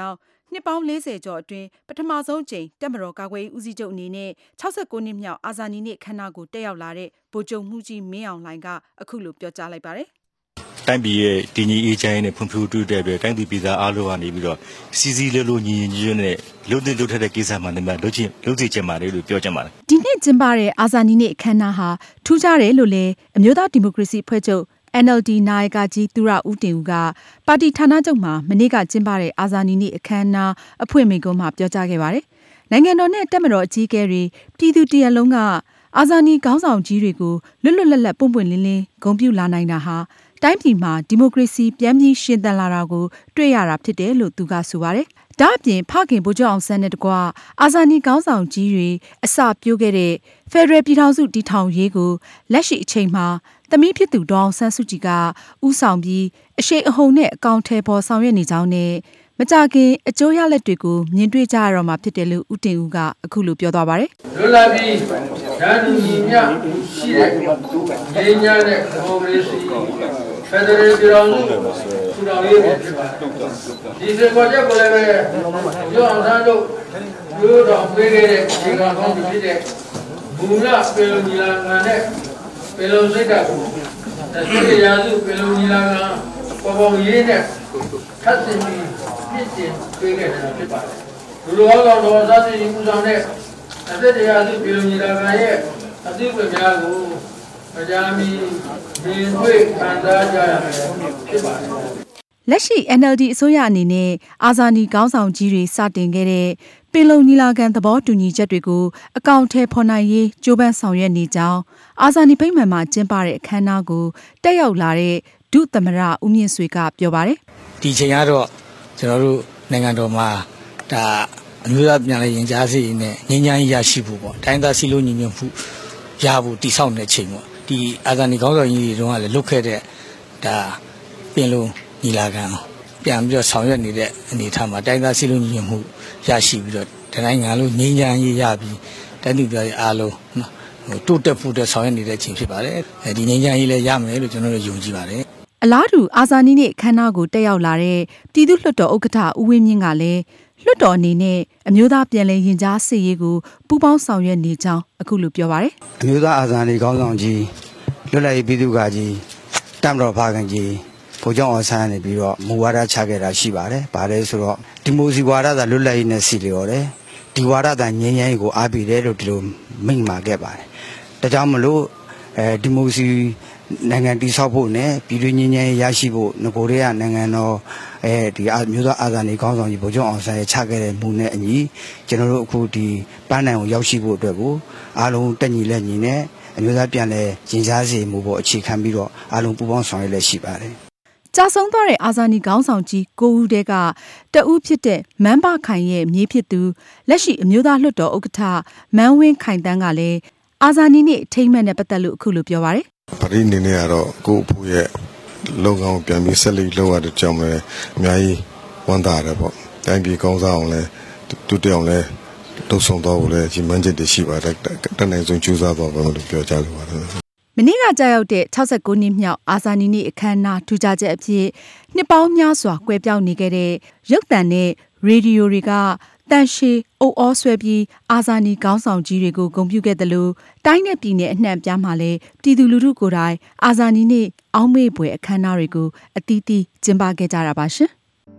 နှစ်ပေါင်း၄၀ကျော်အတွင်းပထမဆုံးအကြိမ်တပ်မတော်ကာကွယ်ရေးဦးစီးချုပ်အနေနဲ့၆၉နှစ်မြောက်အာဇာနည်နေ့အခမ်းအနားကိုတက်ရောက်လာတဲ့ဗိုလ်ချုပ်မှူးကြီးမင်းအောင်လှိုင်ကအခုလိုပြောကြားလိုက်ပါတယ်တိုင်းပြည်ရဲ့တည်ငြိမ်အေးချမ်းနဲ့ဖွံ့ဖြိုးတိုးတက်ပြီးတိုင်းပြည်ပြည်သားအားလုံးကနေပြီးတော့စီစီလေးလိုညီညီညွတ်နဲ့လုံတဲ့လုံထက်တဲ့ကိစ္စမှလည်းလုပ်ချင်လုပ်စီချင်ပါတယ်လို့ပြောချင်ပါတယ်ဒီနေ့ကျင်းပတဲ့အာဇာနည်နေ့အခမ်းအနားဟာထူးခြားတယ်လို့လည်းအမျိုးသားဒီမိုကရေစီအဖွဲ့ချုပ် N L D နာယကကြီးသူရဦးတင်ဦးကပါတီဌာနချုပ်မှာမနေ့ကကျင်းပတဲ့အာဇာနည်နေ့အခမ်းအနားအဖွင့်မိန့်ခွန်းမှာပြောကြားခဲ့ပါတယ်နိုင်ငံတော်နဲ့တပ်မတော်အကြီးအကဲတွေပြည်သူတရက်လုံးကအာဇာနည်ခေါင်းဆောင်ကြီးတွေကိုလွတ်လွတ်လပ်လပ်ပွင့်ပွင့်လင်းလင်းဂုဏ်ပြုလာနိုင်တာဟာတိုင်းပြည်မှာဒီမိုကရေစီပြန်ပြီးရှင်သန်လာတာကိုတွေ့ရတာဖြစ်တယ်လို့သူကဆိုပါတယ်။ဒါ့အပြင်ဖခင်ဗိုလ်ချုပ်အောင်ဆန်းနဲ့တကွအာဇာနည်ခေါင်းဆောင်ကြီးတွေအစပြုခဲ့တဲ့ဖက်ဒရယ်ပြည်ထောင်စုတည်ထောင်ရေးကိုလက်ရှိအချိန်မှာသမီးဖြစ်သူဒေါအောင်ဆန်းစုကြည်ကဥဆောင်ပြီးအရှိန်အဟုန်နဲ့အကောင့်ထဲပေါ်ဆောင်ရွက်နေကြောင်းနဲ့မကြခင်အကျိုးရလက်တွေကိုမြင်တွေ့ကြရတော့မှာဖြစ်တယ်လို့ဦးတင်ဦးကအခုလိုပြောသွားပါတယ်။လွတ်လပ်ပြီးဓာတ်တူညီမျှရှိတဲ့ငြိမ်းချမ်းတဲ့ဒီမိုကရေစီဖက်ဒရယ်ပြည်ထောင်စုထူထောင်ရေးဖြစ်ပါတယ်။ဒီစင်ပေါ်ချက်ကိုလည်းပဲကျောင်းသားတို့ရိုးတော်ပေးခဲ့တဲ့ဒီကကောင်းဖြစ်တဲ့ဘူရပေလုံညီလာခံနဲ့ပေလုံစိတ်ဓာတ်ကိုတစ်ရာစုပေလုံညီလာခံပေါ်ပေါ်ရေးနဲ့ထပ်ဆင်ပြီးပြည့်တင်ပေးခဲ့တာဖြစ်ပါတယ်။လူတော်ကောင်တော်စားစီဦးဆောင်တဲ့အသက်တရားစုပြည်လူညီလာခံရဲ့အသိပညာကိုမကြာမီမြင်တွေ့ခံစားကြရမယ်ဖြစ်ပါတယ်။လက်ရှိ N L D အစိုးရအနေနဲ့အာဇာနည်ခေါင်းဆောင်ကြီးတွေစတင်ခဲ့တဲ့ပင်လုံညီလာခံသဘောတူညီချက်တွေကိုအကောင့်ထဲဖော်နိုင်ရေးကြိုးပမ်းဆောင်ရွက်နေကြောင်းအာဇာနည်ဗိမာန်မှာကျင်းပတဲ့အခမ်းအနားကိုတက်ရောက်လာတဲ့ဒုသမ္မတဦးမြင့်ဆွေကပြောပါတယ်။ဒီချိန်ကတော့ကျွန်တော်တို့နိုင်ငံတော်မှာဒါအမျိုးသားပြန်လည်ရင်ကြားစေနဲ့ငြိမ်းချမ်းရေးရရှိဖို့ပေါ့တိုင်းသားစီလို့ညီညွတ်မှုရဖို့တိဆောက်တဲ့ချိန်ပေါ့ဒီအာဇာနည်ခေါင်းဆောင်ကြီးတွေတုန်းကလည်းလုတ်ခဲ့တဲ့ဒါပင်လုံညီလာခံပြန်ပြီးတော့ဆောင်ရွက်နေတဲ့အနေအထားမှာတိုင်းသားစီလို့ညီညွတ်မှုရရှိပြီးတော့ဒီနိုင်ငံလုံးငြိမ်းချမ်းရေးရပြီးတိုင်းသူပြည်သားအားလုံးနော်ဟိုတိုးတက်ဖို့အတွက်ဆောင်ရွက်နေတဲ့ချိန်ဖြစ်ပါတယ်အဲဒီငြိမ်းချမ်းရေးလည်းရမယ်လို့ကျွန်တော်တို့ယုံကြည်ပါတယ်အလားတူအာဇာနည်နေ့အခမ်းအနားကိုတက်ရောက်လာတဲ့ပြည်သူ့လွှတ်တော်ဥက္ကဋ္ဌဦးဝင်းမြင့်ကလည်းလွှတ်တော်အနေနဲ့အမျိုးသားပြည်လည်ရင်ကြားစစ်ရေးကိုပူးပေါင်းဆောင်ရွက်နေကြောင်းအခုလိုပြောပါတယ်အမျိုးသားအာဇာနည်ခေါင်းဆောင်ကြီးလွတ်လပ်ရေးပြည်သူ့ကကြီးတမတော်ဖခင်ကြီးဗိုလ်ချုပ်အောင်ဆန်းနေပြီးတော့မူဝါဒချခဲ့တာရှိပါတယ်။ဘာလဲဆိုတော့ဒီမိုစီဝါဒသာလွတ်လပ်ရေးနဲ့စီလျော်တယ်။ဒီဝါဒသာငြိမ်းချမ်းရေးကိုအားပေးတယ်လို့ဒီလိုမိန့်မာခဲ့ပါတယ်။ဒါကြောင့်မလို့အဲဒီမိုစီနိုင်ငံတည်ဆောက်ဖို့နဲ့ပြည်တွင်းငြိမ်းချမ်းရေးရရှိဖို့ငကိုရေကနိုင်ငံတော်အဲဒီမျိုးသားအာဇာနည်ခေါင်းဆောင်ကြီးဗိုလ်ချုပ်အောင်ဆန်းရဲ့ချခဲ့တဲ့မူနဲ့အညီကျွန်တော်တို့အခုဒီပန်းနိုင်ကိုရောက်ရှိဖို့အတွက်ကိုအားလုံးတက်ညီလက်ညီနဲ့အမျိုးသားပြန်လဲရင်ကြားစေမှုပေါ်အခြေခံပြီးတော့အားလုံးပူးပေါင်းဆောင်ရွက်လက်ရှိပါတယ်ကြာဆုံးသွားတဲ့အာဇာနည်ခေါင်းဆောင်ကြီးကိုဦးတဲကတဦးဖြစ်တဲ့မန်းဘခိုင်ရဲ့မြေးဖြစ်သူလက်ရှိအမျိုးသားလွှတ်တော်ဥက္ကဋ္ဌမန်းဝင်းခိုင်တန်းကလည်းအာဇာနည်နေ့အထိမ်းအမှတ်နဲ့ပတ်သက်လို့အခုလိုပြောပါတယ်ပရိနေနဲ့ကတော့ကိုအဖို့ရဲ့လုံအောင်ပြန်ပြီးဆက်လက်လုပ်ရတဲ့ကြောင့်လည်းအများကြီးဝမ်းသာတယ်ပေါ့တိုင်းပြည်ကောင်းစားအောင်လည်းတူတအောင်လည်းတုံ့ဆောင်တော့ကိုလည်းကြီးမှန်းချက်တွေရှိပါတယ်တနိုင်ဆုံးကြိုးစားတော့ပါလို့ပြောကြလိုပါတယ်မနေ့ကကြာရောက်တဲ့၆၉နှစ်မြောက်အာဇာနည်နေ့အခမ်းအနားထူးခြားချက်အဖြစ်နှစ်ပေါင်းများစွာကွယ်ပြောင်းနေခဲ့တဲ့ရုပ်သံနဲ့ရေဒီယိုတွေကတန်ရှည်အုပ်အောဆွဲပြီးအာဇာနည်ခေါင်းဆောင်ကြီးတွေကိုဂုဏ်ပြုခဲ့တယ်လို့တိုင်းနဲ့ပြည်နယ်အနှံ့ပြားမှာလည်းပြည်သူလူထုကိုယ်တိုင်အာဇာနည်နေ့အောက်မေ့ဖွယ်အခမ်းအနားတွေကိုအသီးသီးကျင်းပခဲ့ကြတာပါရှင်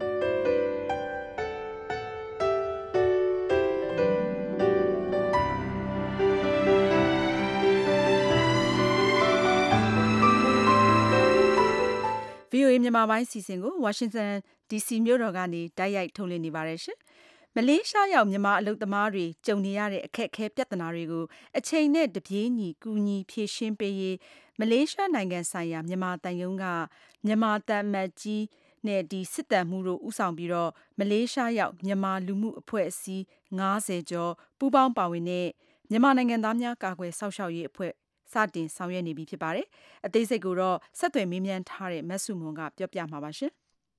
ဗီအိုအေမြန်မာပိုင်းစီစဉ်ကိုဝါရှင်တန်ဒီစီမြို့တော်ကနေတိုက်ရိုက်ထုတ်လွှင့်နေပါတယ်ရှင်။မလေးရှားရောက်မြန်မာအလုပ်သမားတွေကြုံနေရတဲ့အခက်အခဲပြဿနာတွေကိုအချိန်နဲ့တပြေးညီကူညီဖြေရှင်းပေးရေးမလေးရှားနိုင်ငံဆိုင်ရာမြန်မာတန်ယုံကမြန်မာတန်မတ်ကြီးနဲ့ဒီစစ်တမ်းမှုတို့ဦးဆောင်ပြီးတော့မလေးရှားရောက်မြန်မာလူမှုအဖွဲ့အစည်း၅၀ကျော်ပူးပေါင်းပါဝင်တဲ့မြန်မာနိုင်ငံသားများကာကွယ်စောင့်ရှောက်ရေးအဖွဲ့စတင်ဆောင်ရွက်နေပြီဖြစ်ပါတယ်။အသေးစိတ်ကိုတော့ဆက်သွယ်မေးမြန်းထားတဲ့မဆုမွန်ကပြောပြမှာပါရှင်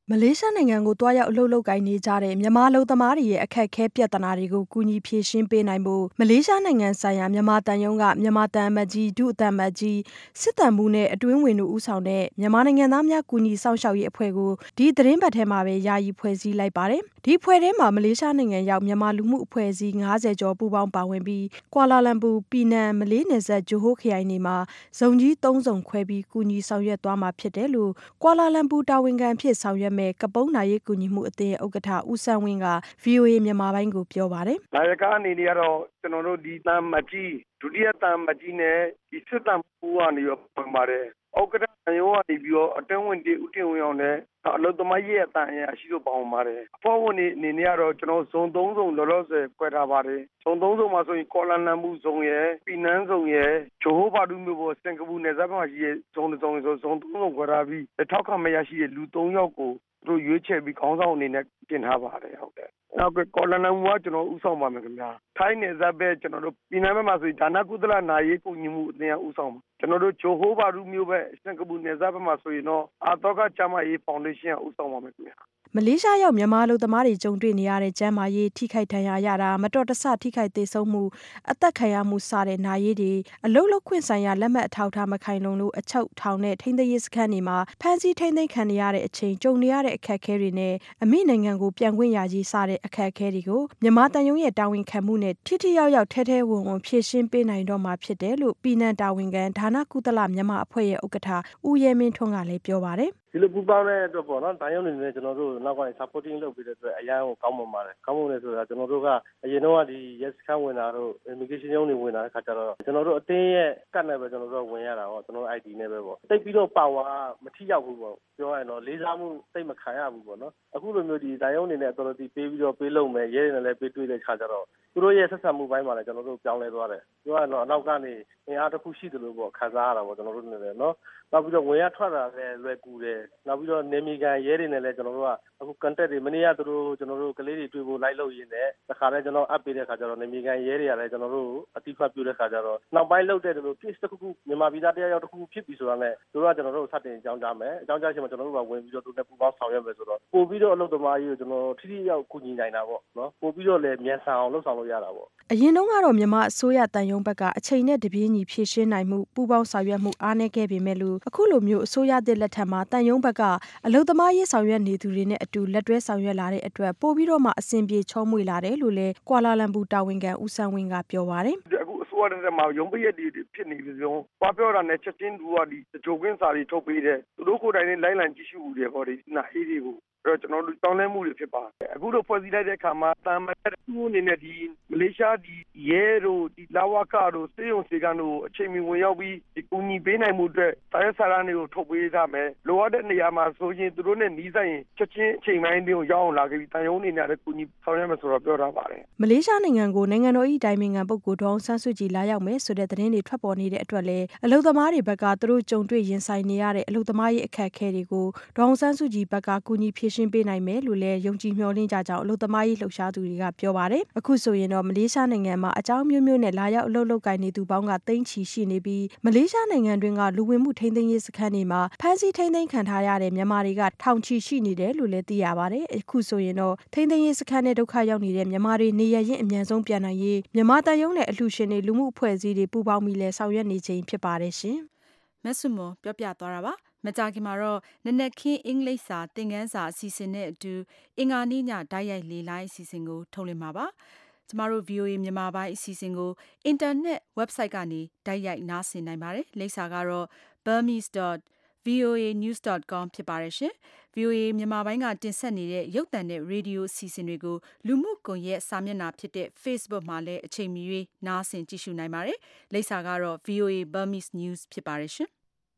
မလေးရှားနိုင်ငံကိုတွားရောက်အလုပ်လုပ်ကိုင်နေကြတဲ့မြန်မာအလုပ်သမားတွေရဲ့အခက်အခဲပြဿနာတွေကိုကူညီဖြေရှင်းပေးနိုင်ဖို့မလေးရှားနိုင်ငံဆိုင်ရာမြန်မာတန်ယုံကမြန်မာတန်အမတ်ကြီးဒုအတန်အမတ်ကြီးစစ်တမ်းမှုနဲ့အတွင်းဝင်တို့ဦးဆောင်တဲ့မြန်မာနိုင်ငံသားများကူညီစောင့်ရှောက်ရေးအဖွဲ့ကိုဒီသတင်းပတ်ထဲမှာပဲယာယီဖွဲ့စည်းလိုက်ပါတယ်။ဒီအဖွဲ့ထဲမှာမလေးရှားနိုင်ငံရောက်မြန်မာလူမှုအဖွဲ့အစည်း၅၀ကျော်ပူးပေါင်းပါဝင်ပြီးကွာလာလမ်ပူပီနန်မလေးနယ်စပ်ဂျိုဟိုခရိုင်တွေမှာဇုံကြီးသုံးစုံခွဲပြီးကူညီဆောင်ရွက်သွားမှာဖြစ်တယ်လို့ကွာလာလမ်ပူတာဝန်ခံဖြစ်ဆောင်ရွက်မဲ့ကပုံးနာရေးကူညီမှုအသင်းဥက္ကဋ္ဌဦးဆန်းဝင်းက ဗီအိုအေ မြန်မာပိုင်းကိုပြောပါတယ်။နိုင်ငံကအနေနဲ့ကတော့ကျွန်တော်တို့ဒီတန်မကြီးဒုတိယတန်မကြီးနဲ့ဒီစစ်တမ်းပူကနေရောပြန်ပါတယ်။ဥက္ကဋ္ဌရောကနေပြီးတော့အတွင်းဝင်တည်ဦးတင်ဝင်အောင်နဲ့အလုပ်သမားရေးအတန်အရာရှိတို့ပေါင်းပါတယ်။အဖွဲ့ဝင်တွေအနေနဲ့ကတော့ကျွန်တော်ဇုံသုံးစုံလောလောဆယ်ခွဲထားပါတယ်။ဇုံသုံးစုံမှာဆိုရင်ကော်လာလမ်ပူဇုံရယ်ပီနန်းဇုံရယ်ဂျိုဟိုဘာဒူမျိုးပေါ်စင်ကာပူနယ်စပ်မှာရှိတဲ့ဇုံတစ်စုံဆိုဇုံသုံးစုံခွဲထားပြီးထောက်ခံမရရှိတဲ့လူသုံးယောက်ကိုတို့ရွေးချယ်ပြီးခေါင်းဆောင်အနေနဲ့ပြင်ထားပါတယ်ဟုတ်တယ်။နောက်ကကော်လာလမ်ပူကကျွန်တော်ဥဆောင်ပါမယ်ခင်ဗျာ။ထိုင်းနယ်စပ်ပဲကျွန်တော်တို့ပီနန်းဘက်မှာဆိုရင်ဒါနကုသလနာရေးကူညီမှုအသင်းဥဆောင်ပါကျွန်တော်တို့ဂျိုဟိုဘာဒူမျိုးပဲစင်ကာပူနယ်စပ်ဘက်မှာဆိုရင်တော့အာတော့ကကျမရေးဖောင်ဒေးရှင်းဥဆောင်ပါမယ်ခင်ဗျာ။မလေးရှားရောက်မြန်မာလူသမားတွေကြုံတွေ့နေရတဲ့ကျန်းမာရေးထိခိုက်ဒဏ်ရာရတာမတော်တဆထိခိုက်သေးဆုံးမှုအသက်ခံရမှုစတဲ့နာရေးတွေအလုတ်လုတ်ခွင့်ဆိုင်ရာလက်မှတ်အထောက်ထားမခိုင်လုံလို့အချုပ်ထောင်နဲ့ထိန်းသိမ်းရေးစခန်းတွေမှာဖမ်းဆီးထိန်းသိမ်းခံရတဲ့အချိန်ကြုံနေရတဲ့အခက်အခဲတွေနဲ့အမိနိုင်ငံကိုပြန်ခွင့်ရကြီးစတဲ့အခက်အခဲတွေကိုမြန်မာတန်ယုံရဲ့တာဝန်ခံမှုနဲ့ထိထိရောက်ရောက်ထဲထဲဝင်ဝင်ဖြည့်ရှင်းပေးနိုင်တော့မှာဖြစ်တယ်လို့ပြည်내တာဝန်ခံဒါနကုသလမြန်မာအဖွဲ့ရဲ့ဥက္ကဋ္ဌဦးရဲမင်းထွန်းကလည်းပြောပါတယ်ဒီလိုပူပေါင်းတဲ့အတွက်ပေါ့နော်။တိုင်းရုံးနေနဲ့ကျွန်တော်တို့နောက်ကနေ supporting လုပ်ပေးတဲ့အတွက်အရန်ကိုကောင်းမွန်ပါတယ်။ကောင်းမွန်တယ်ဆိုတာကျွန်တော်တို့ကအရင်တော့ဒီ yes ခန်းဝင်တာတို့ immigration ရုံးတွေဝင်တာတဲ့ခါကျတော့ကျွန်တော်တို့အတင်းရဲ့ကတ်နဲ့ပဲကျွန်တော်တို့ဝင်ရတာပေါ့ကျွန်တော်တို့ I D နဲ့ပဲပေါ့။တိတ်ပြီးတော့ power မထိရောက်ဘူးပေါ့။ပြောရရင်တော့လေးစားမှုတိတ်မခံရဘူးပေါ့နော်။အခုလိုမျိုးဒီတိုင်းရုံးနေနဲ့ authority ပေးပြီးတော့ပေးလုပ်မယ်ရဲတွေနဲ့လည်းပေးတွေ့တဲ့ခါကျတော့သူတို့ရဲ့ဆက်ဆံမှုပိုင်းမှာလည်းကျွန်တော်တို့ပြောင်းလဲသွားတယ်။ပြောရရင်တော့အနောက်ကနေအင်အားတစ်ခုရှိတယ်လို့ပေါ့ခံစားရတာပေါ့ကျွန်တော်တို့နေတယ်နော်။နောက်ပြီးတော့ဝင်ရထွက်တာလည်းလွယ်ကူတယ်။နောက်ပြီးတော့နေမီကန်ရဲတွေနဲ့လည်းကျွန်တော်တို့ကအခု contact တွေမနေ့ကသူတို့ကျွန်တော်တို့ကလေးတွေတွေ့ဖို့လိုက်လို့ရင်းနဲ့တခါတည်းကျွန်တော်အပ်ပေးတဲ့ခါကျတော့နေမီကန်ရဲတွေကလည်းကျွန်တော်တို့အတိဖတ်ပြုတဲ့ခါကျတော့နောက်ပိုင်းလောက်တဲ့တို့ case တစ်ခုခုမြန်မာပြည်သားတရားရောက်တစ်ခုခုဖြစ်ပြီဆိုတာနဲ့တို့ကကျွန်တော်တို့စတင်အကြောင်းကြားမယ်အကြောင်းကြားချင်းမှာကျွန်တော်တို့ကဝင်ပြီးတော့သူနဲ့ပူးပေါင်းဆောင်ရွက်မယ်ဆိုတော့ပို့ပြီးတော့အလုပ်သမားကြီးကိုကျွန်တော်ထိထိရောက်ကူညီနိုင်တာပေါ့နော်ပို့ပြီးတော့လည်းမြန်ဆန်အောင်လုပ်ဆောင်လို့ရတာပေါ့အရင်တုန်းကတော့မြန်မာအစိုးရတန်ယုံဘက်ကအချိန်နဲ့တပြေးညီဖြည့်ရှင်းနိုင်မှုပူးပေါင်းဆောင်ရွက်မှုအားနည်းခဲ့ပေမဲ့လို့အခုလိုမျိုးအစိုးရသစ်လက်ထက်မှာတန်ယုံဘက်ကအလုပ်သမားရေးဆောင်ရွက်နေသူတွေနဲ့အတူလက်တွဲဆောင်ရွက်လာတဲ့အတွက်ပို့ပြီးတော့မှအဆင်ပြေချောမွေ့လာတယ်လို့လည်းကွာလာလမ်ပူတာဝန်ခံဦးဆန်းဝင်းကပြောပါတယ်အခုအစိုးရတဲ့မှာရုံးပရက်တွေဖြစ်နေပြီဆိုတော့ပြောတာနဲ့ချက်ချင်းသူကဒီဂျိုကင်းစာတွေထုတ်ပေးတယ်သူတို့ကိုယ်တိုင်နဲ့လိုင်းလံကြည့်ရှုတယ်ဟောဒီနာအေးတွေကိုအဲ့တော့ကျွန်တော်တို့တောင်းလဲမှုတွေဖြစ်ပါတယ်အခုလိုဖွဲ့စည်းလိုက်တဲ့အခါမှာတာမန်သူ့အနေနဲ့ဒီမလေးရှားဒီရဲတို့ဒီလာဝကတို့စေယုံစေကန်တို့အချိန်မီဝင်ရောက်ပြီးဒီကူညီပေးနိုင်မှုအတွက်စာရေးစာတမ်းတွေကိုထုတ်ပေးထားမယ်လိုအပ်တဲ့နေရာမှာဆိုရင်သူတို့နဲ့နှီးဆိုင်ရင်ချက်ချင်းအချိန်ပိုင်းတွေကိုရောက်အောင်လာခဲ့ပြီးတန်ယုံနေနဲ့ကူညီဆောင်ရွက်မယ်ဆိုတော့ပြောထားပါတယ်မလေးရှားနိုင်ငံကိုနိုင်ငံတော်၏တိုင်ပင်ခံပုဂ္ဂိုလ်ဒေါအောင်ဆန်းစုကြည်လာရောက်မယ်ဆိုတဲ့သတင်းတွေထွက်ပေါ်နေတဲ့အတွက်လည်းအလုပ်သမားတွေဘက်ကသူတို့ကြုံတွေ့ရင်ဆိုင်နေရတဲ့အလုပ်သမားရေးအခက်အခဲတွေကိုဒေါအောင်ဆန်းစုကြည်ဘက်ကကူညီဖြေရှင်းပေးနိုင်မယ်လို့လည်းယုံကြည်မျှော်လင့်ကြကြောင်းအလုပ်သမားရေးလှုပ်ရှားသူတွေကပြောပါတယ်အခုဆိုရင်တော့မလေးရှားနိုင်ငံမှာအကြောင်းမျိုးမျိုးနဲ့လာရောက်အလုပ်လုပ်ကိုင်နေသူပေါင်းကသိန်းချီရှိနေပြီးမလေးရှားနိုင်ငံတွင်းကလူဝင်မှုထိန်းသိမ်းရေးစခန်းတွေမှာဖမ်းဆီးထိန်းသိမ်းခံထားရတဲ့မြန်မာတွေကထောင်ချီရှိနေတယ်လို့လည်းသိရပါတယ်အခုဆိုရင်တော့ထိန်းသိမ်းရေးစခန်းနဲ့ဒုက္ခရောက်နေတဲ့မြန်မာတွေနေရရင်အမြန်ဆုံးပြန်နိုင်ရေးမြန်မာတန်ယုံနဲ့အလှူရှင်တွေလူမှုအဖွဲ့အစည်းတွေပူးပေါင်းပြီးလဲဆောင်ရွက်နေချိန်ဖြစ်ပါတယ်ရှင်မဆုမပြောပြသွားတာပါမကြခင်မှာတော့နနက်ခင်းအင်္ဂလိပ်စာသင်ခန်းစာအစီအစဉ်နဲ့အတူအင်္ဂါနေ့ညဓာတ်ရိုက်လေလိုင်းအစီအစဉ်ကိုထုတ်လွှင့်မှာပါကျမတို့ ဗီအိုအေ မြန်မာပိုင်းအစီအစဉ်ကိုအင်တာနက် website ကနေဓာတ်ရိုက်နားဆင်နိုင်ပါတယ်လိပ်စာကတော့ burmese dot voa news dot com ဖြစ်ပါတယ်ရှင် ဗီအိုအေ မြန်မာပိုင်းကတင်ဆက်နေတဲ့ရုပ်သံနဲ့ရေဒီယိုအစီအစဉ်တွေကိုလူမှုကွန်ရက်စာမျက်နှာဖြစ်တဲ့ Facebook မှာလည်းအချိန်မီ၍နားဆင်ကြည့်ရှုနိုင်ပါတယ်လိပ်စာကတော့ ဗီအိုအေ Burmese News ဖြစ်ပါတယ်ရှင်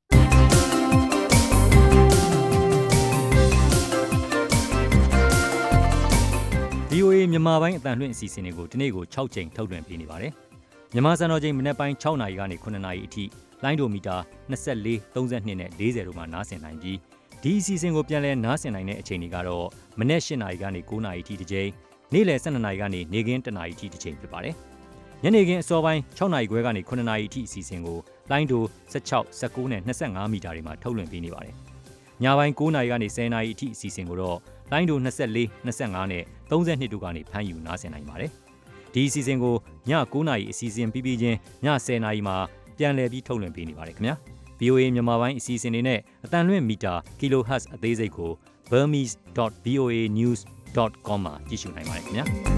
ဗီအိုအေမြန်မာပိုင်းအသံလွှင့်အစီအစဉ်တွေကိုဒီနေ့ကို၆ချိန်ထုတ်လွှင့်ပေးနေပါတယ်။မြန်မာစံတော်ချိန်မနက်ပိုင်း၆နာရီကနေခုနှစ်နာရီအထိလိုင်းဒိုမီတာ၂၄ ၃၂နဲ့၄၀တို့မှာနားဆင်နိုင်ပြီးဒီအစီအစဉ်ကိုပြန်လည်နားဆင်နိုင်တဲ့အချိန်တွေကတော့မနက်၈နာရီကနေ၉နာရီအထိတစ်ချိန်နေ့လယ်၁၂နာရီကနေနေ့ခင်း၁နာရီအထိတစ်ချိန်ဖြစ်ပါတယ်။ညနေခင်းအစောပိုင်း၆နာရီခွဲကနေခုနှစ်နာရီအထိအစီအစဉ်ကိုလိုင်းဒို၁၆ ၁၉နဲ့၂၅မီတာတွေမှာထုတ်လွှင့်ပေးနေပါတယ်။ညပိုင်း၉နာရီကနေ၁၀နာရီအထိအစီအစဉ်ကိုတော့လိုင်းဒို၂၄ ၂၅နဲ့၃၂တို့ကနေဖမ်းယူနားဆင်နိုင်ပါတယ်။ဒီအစီအစဉ်ကိုည၉နာရီအစီအစဉ်ပြီးပြီးချင်းည၁၀နာရီမှာပြန်လည်ပြီးထုတ်လွှင့်ပေးနေပါတယ်ခင်ဗျာ။ဗီအိုအေ မြန်မာပိုင်းအစီအစဉ်တွေနဲ့အတန်လွင့်မီတာ kilohertz အသေးစိတ်ကို burmese dot v o a news dot com မှာကြည့်ရှုနိုင်ပါတယ်ခင်ဗျာ။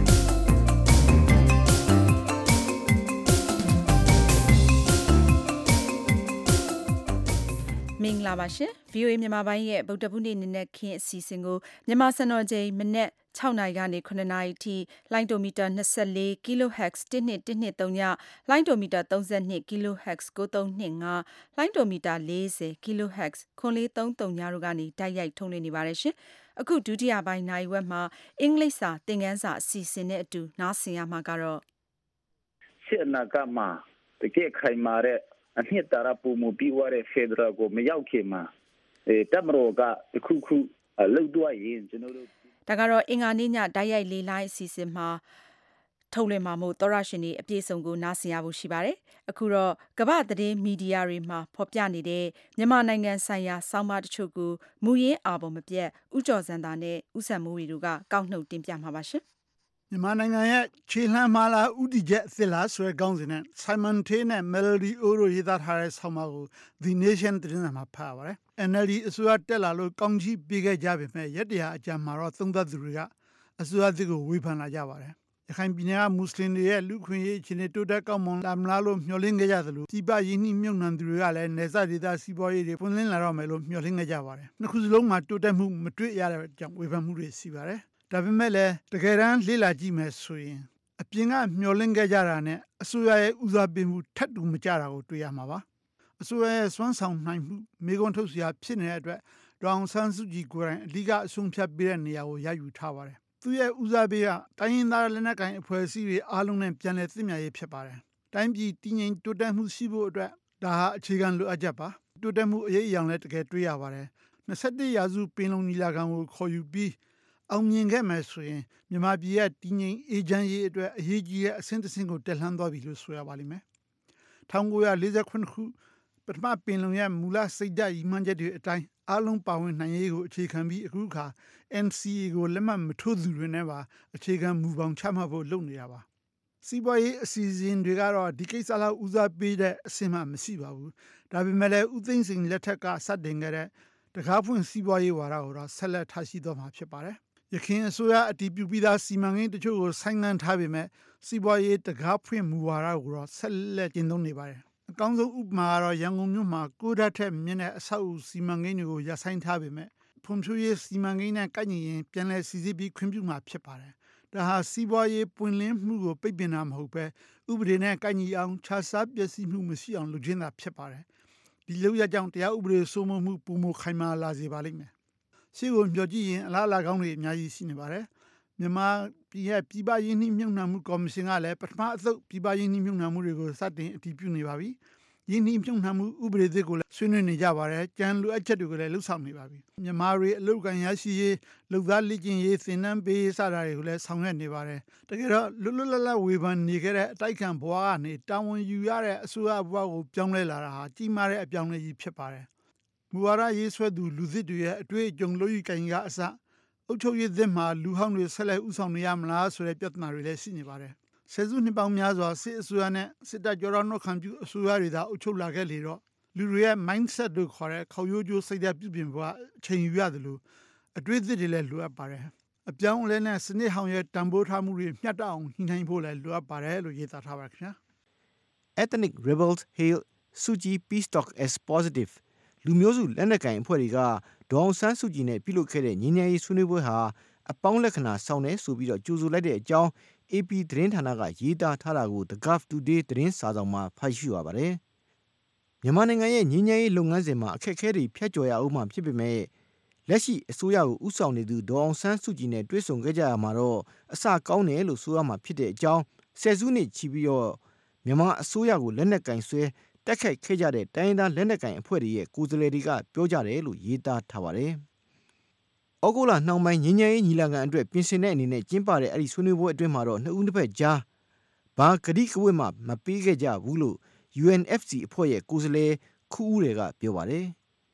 မင်္ဂလာပါရှင် ဗီအိုအေ မြန်မာပိုင်းရဲ့ဗုဒ္ဓဘုနေ့နေ့နဲ့ခင်းအစီအစဉ်ကိုမြန်မာစံတော်ချိန်မနက်၆နာရီကနေ၇နာရီထိလိုင်းဒိုမီတာ၂၄ kilohertz တစ်နှစ်တစ်နှစ်သုံးညလိုင်းဒိုမီတာ၃၂ kilohertz ၉၃၂၅လိုင်းဒိုမီတာ၄၀ kilohertz ခွန်လေး၃၃ညတို့ကနေတိုက်ရိုက်ထုတ်လွှင့်နေပါတယ်ရှင်အခုဒုတိယပိုင်းနိုင်ဝက်မှာအင်္ဂလိပ်စာသင်ခန်းစာအစီအစဉ်နဲ့အတူနားဆင်ရမှာကတော့ရှေ့အနာဂတ်မှာတကယ်ခိုင်မာတဲ့အနှစ်သာရပုံမူပြီးွားတဲ့ဖက်ဒရယ်ကိုမရောက်ခင်မှာအဲတမရောကတခုခုလှုပ်သွားရင်ကျွန်တော်တို့ဒါကတော့အင်္ဂါနေ့ညတိုက်ရိုက်လေးလိုင်းအစီအစဉ်မှာထုတ်လွှင့်မှာမို့သောရရှင်တွေအပြည့်စုံကိုနားဆင်ရဖို့ရှိပါတယ်အခုတော့ကမ္ဘာသတင်းမီဒီယာတွေမှာဖော်ပြနေတဲ့မြန်မာနိုင်ငံဆိုင်ရာစောင်းပါတချို့ကိုမူရင်းအာပေါ်မပြတ်ဥကျော်စံသာနဲ့ဥဆန်မိုးရီတို့ကကောက်နှုတ်တင်ပြမှာပါရှင်မြန်မာနိုင်ငံရဲ့ခြေလှမ်းမာလာဥတီချက်အသစ်လားဆိုတဲ့ခေါင်းစဉ်နဲ့ Simon Tay နဲ့ Melody O တို့ရေးသားထားတဲ့ဆောင်းပါးကို The Nation သတင်းစာမှာဖတ်ရပါတယ်။ အန် အယ်လ် ဒီ အစိုးရတက်လာလို့ကောင်းချီးပေးခဲ့ကြပေမဲ့ရက်တရာအကြာမှာတော့သုံးသပ်သူတွေကအစိုးရသစ်ကိုဝေဖန်လာကြပါတယ်။ရခိုင်ပြည်နယ်ကမွတ်စလင်တွေရဲ့လူခွင့်ရေးအခြေအနေတိုးတက်ကောင်းမွန်လာမလားလို့မျှော်လင့်ခဲ့ကြသလိုပြည်ပရင်းနှီးမြှုပ်နှံသူတွေကလည်းနေစာဒေသစီးပွားရေးတွေပွင့်လင်းလာတော့မယ်လို့မျှော်လင့်ခဲ့ကြပါတယ်။နှစ်ခုစလုံးမှာတိုးတက်မှုမတွေ့ရတဲ့ကြောင့်ဝေဖန်မှုတွေရှိပါတယ်။ဒါပေမဲ့လည်းတကယ်တမ်းလေ့လာကြည့်မယ်ဆိုရင်အပြင်ကမျှော်လင့်ခဲ့ကြတာနဲ့အစိုးရရဲ့ဦးစားပေးမှုထပ်တူမကြတာကိုတွေ့ရမှာပါအစိုးရရဲ့စွမ်းဆောင်နိုင်မှုမိကွန်းထုတ်စရာဖြစ်နေတဲ့အတွက်ဒေါအောင်ဆန်းစုကြည်ကိုယ်တိုင်အဓိကအဆုံးဖြတ်ပေးတဲ့နေရာကိုရယူထားပါတယ်သူရဲ့ဦးစားပေးကတိုင်းရင်းသားလက်နက်ကိုင်အဖွဲ့အစည်းတွေအားလုံးနဲ့ပြန်လည်သင့်မြတ်ရေးဖြစ်ပါတယ်တိုင်းပြည်တည်ငြိမ်တိုးတက်မှုရှိဖို့အတွက်ဒါဟာအခြေခံလိုအပ်ချက်ပါတိုးတက်မှုအရေးအယောင်လည်းတကယ်တွေ့ရပါတယ်၂၁ရာစုပင်လုံညီလာခံကိုခေါ်ယူပြီးအောင်မြင်ခဲ့မယ်ဆိုရင်မြန်မာပြည်ရဲ့တည်ငြိမ်အေးချမ်းရေးအတွက်အရေးကြီးတဲ့အဆင့်တစ်ဆင့်ကိုတက်လှမ်းသွားပြီလို့ဆိုရပါလိမ့်မယ်။၁၉၄၇ခုပထမပင်လုံရဲ့မူလစိတ်ဓာတ်ရည်မှန်းချက်တွေအတိုင်းအားလုံးပါဝင်နိုင်ရေးကိုအခြေခံပြီးအခုအခါ အန် စီ အေ ကိုလက်မှတ်မထိုးသူတွေနဲ့ပါအခြေခံမူပေါင်းချမှတ်ဖို့လုပ်နေတာပါ။စီးပွားရေးအစီအစဉ်တွေကတော့ဒီကိစ္စလောက်ဦးစားပေးတဲ့အဆင့်မှမရှိပါဘူး။ဒါပေမဲ့လည်းဦးသိန်းစိန်လက်ထက်ကစတင်ခဲ့တဲ့တကားဖွင့်စီးပွားရေးဝါဒကိုတော့ဆက်လက်ထားရှိသွားမှာဖြစ်ပါတယ်။ရခိုင်အစိုးရအတည်ပြုပြီးသားစီမံကိန်းတချို့ကိုဆိုင်းငံ့ထားပေမဲ့စီးပွားရေးတကားဖွင့်မူဝါဒကိုတော့ဆက်လက်ကျင့်သုံးနေပါတယ်။အကောင်းဆုံးဥပမာကတော့ရန်ကုန်မြို့မှာကိုးဓာတ်ထက်မြင့်တဲ့အဆောက်အဦစီမံကိန်းတွေကိုရပ်ဆိုင်းထားပေမဲ့ဖွံ့ဖြိုးရေးစီမံကိန်းနဲ့ကိုက်ညီရင်ပြန်လည်စီစစ်ပြီးခွင့်ပြုမှာဖြစ်ပါတယ်။ဒါဟာစီးပွားရေးပွင့်လင်းမှုကိုပိတ်ပင်တာမဟုတ်ပဲဥပဒေနဲ့ကိုက်ညီအောင်ခြားစားပျက်စီးမှုမရှိအောင်လုပ်ခြင်းသာဖြစ်ပါတယ်။ဒီလုပ်ရကြောင်းတရားဥပဒေစိုးမိုးမှုပုံမခိုင်မာလာစေပါလိမ့်မယ်။ရှေ့ကိုမျှော်ကြည့်ရင်အလားအလာကောင်းတွေအများကြီးရှိနေပါတယ်။မြန်မာပြည်ရဲ့ပြည်ပရင်းနှီးမြှုပ်နှံမှုကော်မရှင်ကလည်းပထမအသုတ်ပြည်ပရင်းနှီးမြှုပ်နှံမှုတွေကိုစတင်အတည်ပြုနေပါပြီ။ရင်းနှီးမြှုပ်နှံမှုဥပဒေသစ်ကိုလည်းဆွေးနွေးနေကြပါတယ်။ကြံလိုအပ်ချက်တွေကိုလည်းလှုပ်ဆောင်နေပါပြီ။မြန်မာတွေအလုပ်ကိုင်ရရှိရေးလုပ်သားလေ့ကျင့်ရေးသင်တန်းပေးစတာတွေကိုလည်းဆောင်ရွက်နေပါတယ်။တကယ်တော့လွတ်လွတ်လပ်လပ်ဝေဖန်နေခဲ့တဲ့အတိုက်ခံဘဝကနေတာဝန်ယူရတဲ့အစိုးရဘဝကိုပြောင်းလဲလာတာဟာကြီးမားတဲ့အပြောင်းလဲကြီးဖြစ်ပါတယ်။မူဝါဒရေးဆွဲသူလူသစ်တွေရဲ့အတွေ့အကြုံလို့ယူကင်ကအစအုပ်ချုပ်ရေးသစ်မှာလူဟောင်းတွေဆက်လက်ဥဆောင်နေရမလားဆိုတဲ့ပြဿနာတွေလည်းရှိနေပါတယ်။ဆယ်စုနှစ်ပေါင်းများစွာစစ်အစိုးရနဲ့စစ်တပ်ကြောတော်နှုတ်ခံပြုအစိုးရတွေသာအုပ်ချုပ်လာခဲ့လေတော့လူတွေရဲ့ mindset တို့ခေါ်တဲ့ခေါရိုးကျိုးစိတ်ဓာတ်ပြုပြင်ဖို့အချိန်ယူရတယ်လို့အတွေ့အသစ်တွေလည်းလိုအပ်ပါတယ်။အပြောင်းအလဲနဲ့စနစ်ဟောင်းရဲ့တန်ဖိုးထားမှုတွေမျှတအောင်ညှိနှိုင်းဖို့လည်းလိုအပ်ပါတယ်လို့ရေးသားထားပါခင်ဗျာ။ Ethnic rebels hail Suji peace talk as positiveလူမျိုးစုလက်နက်ကိုင်အဖွဲ့တွေကဒေါအောင်ဆန်းစုကြည်နဲ့ပြုလုပ်ခဲ့တဲ့ငြိမ်းချမ်းရေးဆွေးနွေးပွဲဟာအပေါင်းလက္ခဏာဆောင်နေဆိုပြီးတော့ကြိုဆိုလိုက်တဲ့အကြောင်း အေ ပီ သတင်းဌာနကရေးသားထားတာကို The Gulf Today သတင်းစာဆောင်မှာဖတ်ရှုရပါတယ်။မြန်မာနိုင်ငံရဲ့ငြိမ်းချမ်းရေးလုပ်ငန်းစဉ်မှာအခက်အခဲတွေဖြတ်ကျော်ရအောင်မှဖြစ်ပေမဲ့လက်ရှိအစိုးရကိုဥဆောင်နေသူဒေါအောင်ဆန်းစုကြည်နဲ့တွေ့ဆုံခဲ့ကြရမှာတော့အစကောင်းတယ်လို့ဆိုရမှာဖြစ်တဲ့အကြောင်းဆယ်စုနှစ်ချီပြီးတော့မြန်မာအစိုးရကိုလက်နက်ကင်ဆွဲတက်ခိုက်ခဲ့ကြတဲ့တိုင်းဒေသလက်နက်ကင်အဖွဲ့တွေရဲ့ကိုယ်စားလှယ်တွေကပြောကြတယ်လို့ရေးသားထားပါတယ်။ဩဂုတ်လနှောင်းပိုင်းငင်းငယ်ရေးညီလာခံအတွက်ပြင်ဆင်တဲ့အနေနဲ့ကျင်းပတဲ့အဲ့ဒီဆွေးနွေးပွဲအတွင်းမှာတော့နှစ်ဦးတစ်ဖက်ကြားဘာကတိကဝတ်မှမပေးခဲ့ကြဘူးလို့ ယူ အန် အက်ဖ် စီ အဖွဲ့ရဲ့ကိုယ်စားလှယ်ခူးဦးတွေကပြောပါတယ်။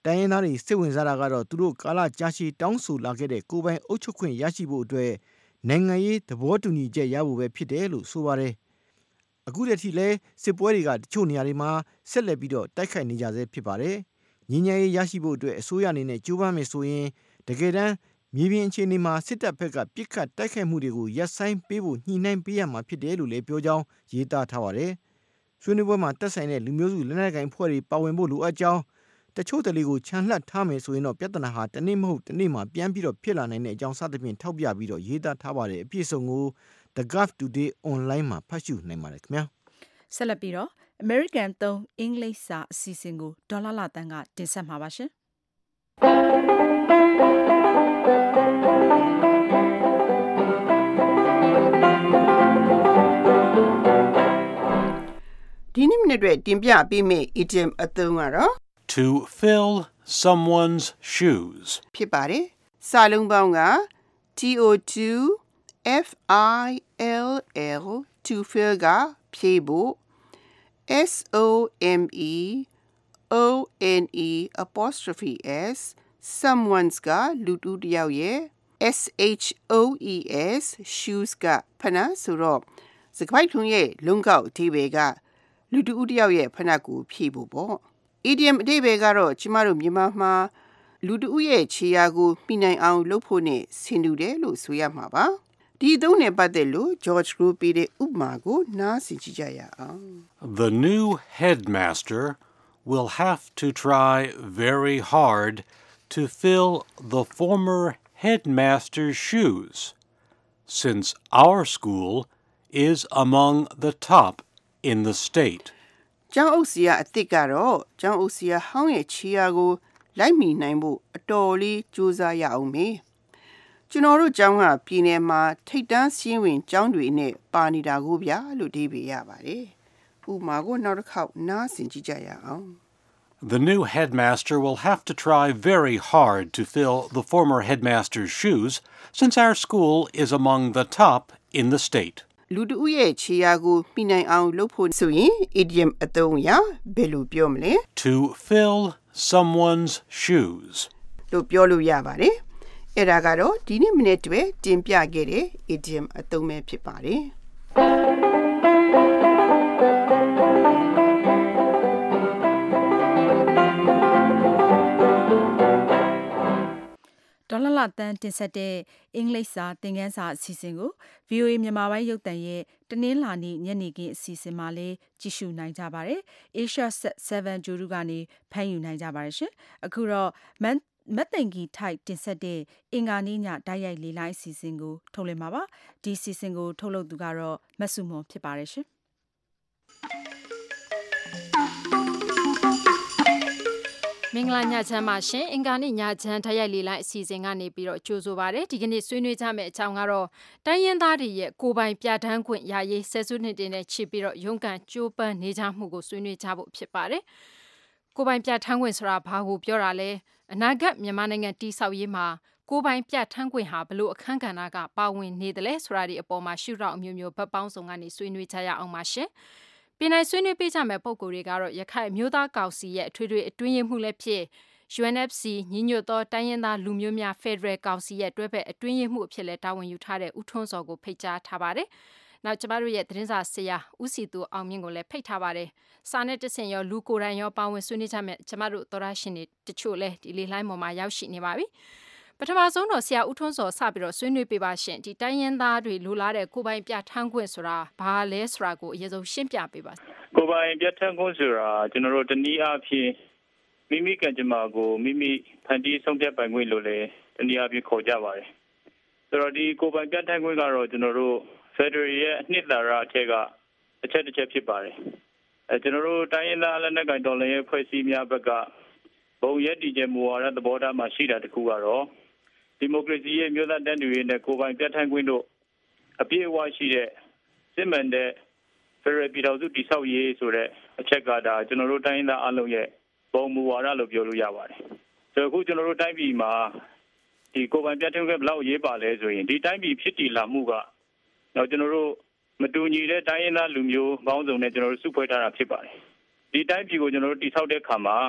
တိုင်းရင်းသားတွေစိတ်ဝင်စားတာကတော့သူတို့ကာလကြာရှည်တောင်းဆိုလာခဲ့တဲ့ကိုယ်ပိုင်အုပ်ချုပ်ခွင့်ရရှိဖို့အတွက်နိုင်ငံရေးသဘောတူညီချက်ရဖို့ပဲဖြစ်တယ်လို့ဆိုပါတယ်။အခုတည်းထိလည်းစစ်ပွဲတွေကတချို့နေရာတွေမှာဆက်လက်ပြီးတော့တိုက်ခိုက်နေကြဆဲဖြစ်ပါတယ်။ငြိမ်းချမ်းရေးရရှိဖို့အတွက်အစိုးရအနေနဲ့ကြိုးပမ်းမယ်ဆိုရင်တကယ်တမ်းမြေပြင်အခြေအနေမှာစစ်တပ်ဘက်ကပြစ်ခတ်တိုက်ခိုက်မှုတွေကိုရပ်ဆိုင်းပေးဖို့ညှိနှိုင်းပေးရမှာဖြစ်တယ်လို့လည်းပြောကြောင်းရေးသားထားပါတယ်။ဆွေးနွေးပွဲမှာတက်ဆိုင်တဲ့လူမျိုးစုလက်နက်ကိုင်ဖွဲ့တွေပါဝင်ဖို့လိုအပ်ကြောင်းတချို့တလေကိုခြံလှပ်ထားမယ်ဆိုရင်တော့ပြဿနာဟာတနေ့မဟုတ်တနေ့မှာပြန်ပြီးတော့ဖြစ်လာနိုင်တဲ့အကြောင်းစသဖြင့်ထောက်ပြပြီးတော့ရေးသားထားပါတယ်အပြည့်စုံကို The Gulf Today online မှာဖတ်ရှုနိုင်ပါတယ်ခင်ဗျာဆက်လက်ပြီးတော့ American သုံးအင်္ဂလိပ်စာအစီအစဉ်ကိုဒေါ်လာလာတန်းကတင်ဆက်မှာပါရှင်ဒီနေ့မနေ့အတွက်တင်ပြပေးမယ့် idiom အသုံးကတော့ to fill someone's shoes ဖြစ်ပါတယ်စာလုံးပေါင်းက to to f i l l to fill ကဖြည့်ဖို့ s o m e o n e apostrophe s someone's ကလူတူတယောက်ရဲ့ s h o e s shoes ကဖနဆိုတော့စကားပိုက်ထုံးရဲ့လုံးကောက်အဓိပ္ပာယ်ကလူတူတယောက်ရဲ့ဖနကိုဖြည့်ဖို့ပေါ့ idiom အဓိပ္ပာယ်ကတော့ကျမတို့မြန်မာမှာလူတူရဲ့ခြေရာကိုမိနိုင်အောင်လုပ်ဖို့နဲ့ဆင်တူတယ်လို့ဆိုရမှာပါဒီအသုံးနဲ့ပတ်သက်လို့ George Group ပေးတဲ့ဥပမာကိုနားဆင်ကြည့်ကြရအောင် The new headmaster will have to try very hard to fill the former headmaster's shoes since our school is among the top in the state ကျောင်းအုပ်ဆရာအသစ်ကတော့ကျောင်းအုပ်ဆရာဟောင်းရဲ့ခြေရာကိုလိုက်မိနိုင်ဖို့အတော်လေးကြိုးစားရအောင်မေကျွန်တော်တို့ကျောင်းကပြည်နယ်မှာထိပ်တန်းစီးဝင်ကျောင်းတွေနဲ့ပါနေတာကိုဗျာလို့အဓိပ္ပာယ်ရပါတယ်ဥပမာကိုနောက်တစ်ခေါက်နားဆင်ကြည့်ကြရအောင် The new headmaster will have to try very hard to fill the former headmaster's shoes since our school is among the top in the state. လူတူရဲ့ခြေရာကိုမိနိုင်အောင်လုပ်ဖို့ဆိုရင် idiom အသုံးအရဘယ်လိုပြောမလဲ To fill someone's shoes လို့ပြောလို့ရပါတယ်အဲ့ဒါကတော့ဒီနေ့မနေ့တည်းတင်ပြခဲ့တဲ့ idiom အသုံးပဲဖြစ်ပါတယ်ဒေါ်လာလာတန်းတင်ဆက်တဲ့အင်္ဂလိပ်စာသင်ခန်းစာအစီအစဉ်ကို ဗီအိုအေ မြန်မာပိုင်းရုပ်သံရဲ့တနင်္လာနေ့ညနေခင်းအစီအစဉ်မှာလည်းကြည့်ရှုနိုင်ကြပါတယ်။ Asia 7 ဂျိုရူကနေဖမ်းယူနိုင်ကြပါတယ်ရှင်။အခုတော့မန်မတ်သိန်ကြီးထိုက်တင်ဆက်တဲ့အင်္ဂါနေ့ညတိုက်ရိုက်လေးလိုင်းအစီအစဉ်ကိုထုတ်လွှင့်ပါပါ။ဒီအစီအစဉ်ကိုထုတ်လုပ်သူကတော့မဆုမွန်ဖြစ်ပါတယ်ရှင်။မင်္ဂလာညချမ်းပါရှင်အင်္ဂါနေ့ညချမ်းတိုက်ရိုက်လေးလိုက်အစီအစဉ်ကနေပြီးတော့ကြိုဆိုပါရစေဒီကနေ့ဆွေးနွေးကြမယ့်အကြောင်းကတော့တိုင်းရင်းသားတွေရဲ့ကိုယ်ပိုင်ပြဋ္ဌာန်းခွင့်ရရေးဆယ်စုနှစ်တင်နဲ့ချစ်ပြီးတော့ရုန်းကန်ကြိုးပမ်းနေကြမှုကိုဆွေးနွေးကြဖို့ဖြစ်ပါတယ်ကိုယ်ပိုင်ပြဋ္ဌာန်းခွင့်ဆိုတာဘာကိုပြောတာလဲအနာဂတ်မြန်မာနိုင်ငံတည်ဆောက်ရေးမှာကိုယ်ပိုင်ပြဋ္ဌာန်းခွင့်ဟာဘလို့အခန်းကဏ္ဍကပါဝင်နေတယ်လဲဆိုတာဒီအပေါ်မှာရှုထောင့်အမျိုးမျိုးဗတ်ပေါင်းစုံကနေဆွေးနွေးကြရအောင်ပါရှင်ပြည်내ဆွေးနွေးပေးကြမယ့်ပုံကိုယ်တွေကတော့ရခိုင်မျိုးသားကောင်စီရဲ့အထွေထွေအတွင်းရေးမှူးလည်းဖြစ် U N F C ညီညွတ်သောတိုင်းရင်းသားလူမျိုးများဖက်ဒရယ်ကောင်စီရဲ့တွဲဖက်အတွင်းရေးမှူးအဖြစ်လည်းတာဝန်ယူထားတဲ့ဦးထွန်းစောကိုဖိတ်ကြားထားပါတယ်။နောက်ကျမတို့ရဲ့သတင်းစာဆရာဦးစီသူအောင်မြင့်ကိုလည်းဖိတ်ထားပါတယ်။စာနဲ့တဆင့်ရောလူကိုယ်တိုင်ရောပါဝင်ဆွေးနွေးကြမယ့်ကျမတို့သောရရှင်တွေတချို့လည်းဒီလေးလိုင်းပေါ်မှာရောက်ရှိနေပါပြီ။ပထမဆုံးတော့ဆရာဦးထွန်းစောစပြီးတော့ဆွေးနွေးပေးပါရှင်။ဒီတိုင်းရင်းသားတွေလိုလားတဲ့ကိုယ်ပိုင်ပြဋ္ဌာန်းခွင့်ဆိုတာဘာလဲဆိုတာကိုအရင်ဆုံးရှင်းပြပေးပါ။ကိုယ်ပိုင်ပြဋ္ဌာန်းခွင့်ဆိုတာကျွန်တော်တို့တနည်းအားဖြင့်မိမိကံကြမ္မာကိုမိမိဖန်တီးဆုံးဖြတ်ပိုင်ခွင့်လို့လည်းတနည်းအားဖြင့်ခေါ်ကြပါတယ်။ဆိုတော့ဒီကိုယ်ပိုင်ပြဋ္ဌာန်းခွင့်ကတော့ကျွန်တော်တို့ Federal ရဲ့အနှစ်သာရအထက်ကအချက်တစ်ချက်ဖြစ်ပါတယ်။အဲကျွန်တော်တို့တိုင်းရင်းသားလက်နက်ကိုင်တော်လှန်ရေးဖွဲ့စည်းများဘက်ကဘုံရက်တည်ချက်မူဝါဒသဘောထားမှာရှိတာတခုကတော့ဒီမိုကရေစီရဲ့မျိုးသားတန်းတူရေးနဲ့ကိုယ်ပိုင်ပြဋ္ဌာန်းခွင့်တို့အပြည့်အဝရှိတဲ့စစ်မှန်တဲ့ Federal ပြည်ထောင်စုတည်ဆောက်ရေးဆိုတဲ့အချက်ကဒါကျွန်တော်တို့တိုင်းရင်းသားအလုံးရဲ့ဘုံမူဝါဒလို့ပြောလို့ရပါတယ်။ဆိုတော့အခုကျွန်တော်တို့တိုင်းပြည်မှာဒီကိုယ်ပိုင်ပြဋ္ဌာန်းခွင့်ဘယ်လောက်ရေးပါလဲဆိုရင်ဒီတိုင်းပြည်ဖြစ်တည်လာမှုကတော့ကျွန်တော်တို့မတူညီတဲ့တိုင်းရင်းသားလူမျိုးပေါင်းစုံနဲ့ကျွန်တော်တို့စုဖွဲ့ထားတာဖြစ်ပါတယ်။ဒီတိုင်းပြည်ကိုကျွန်တော်တို့တည်ဆောက်တဲ့အခါမှာဘ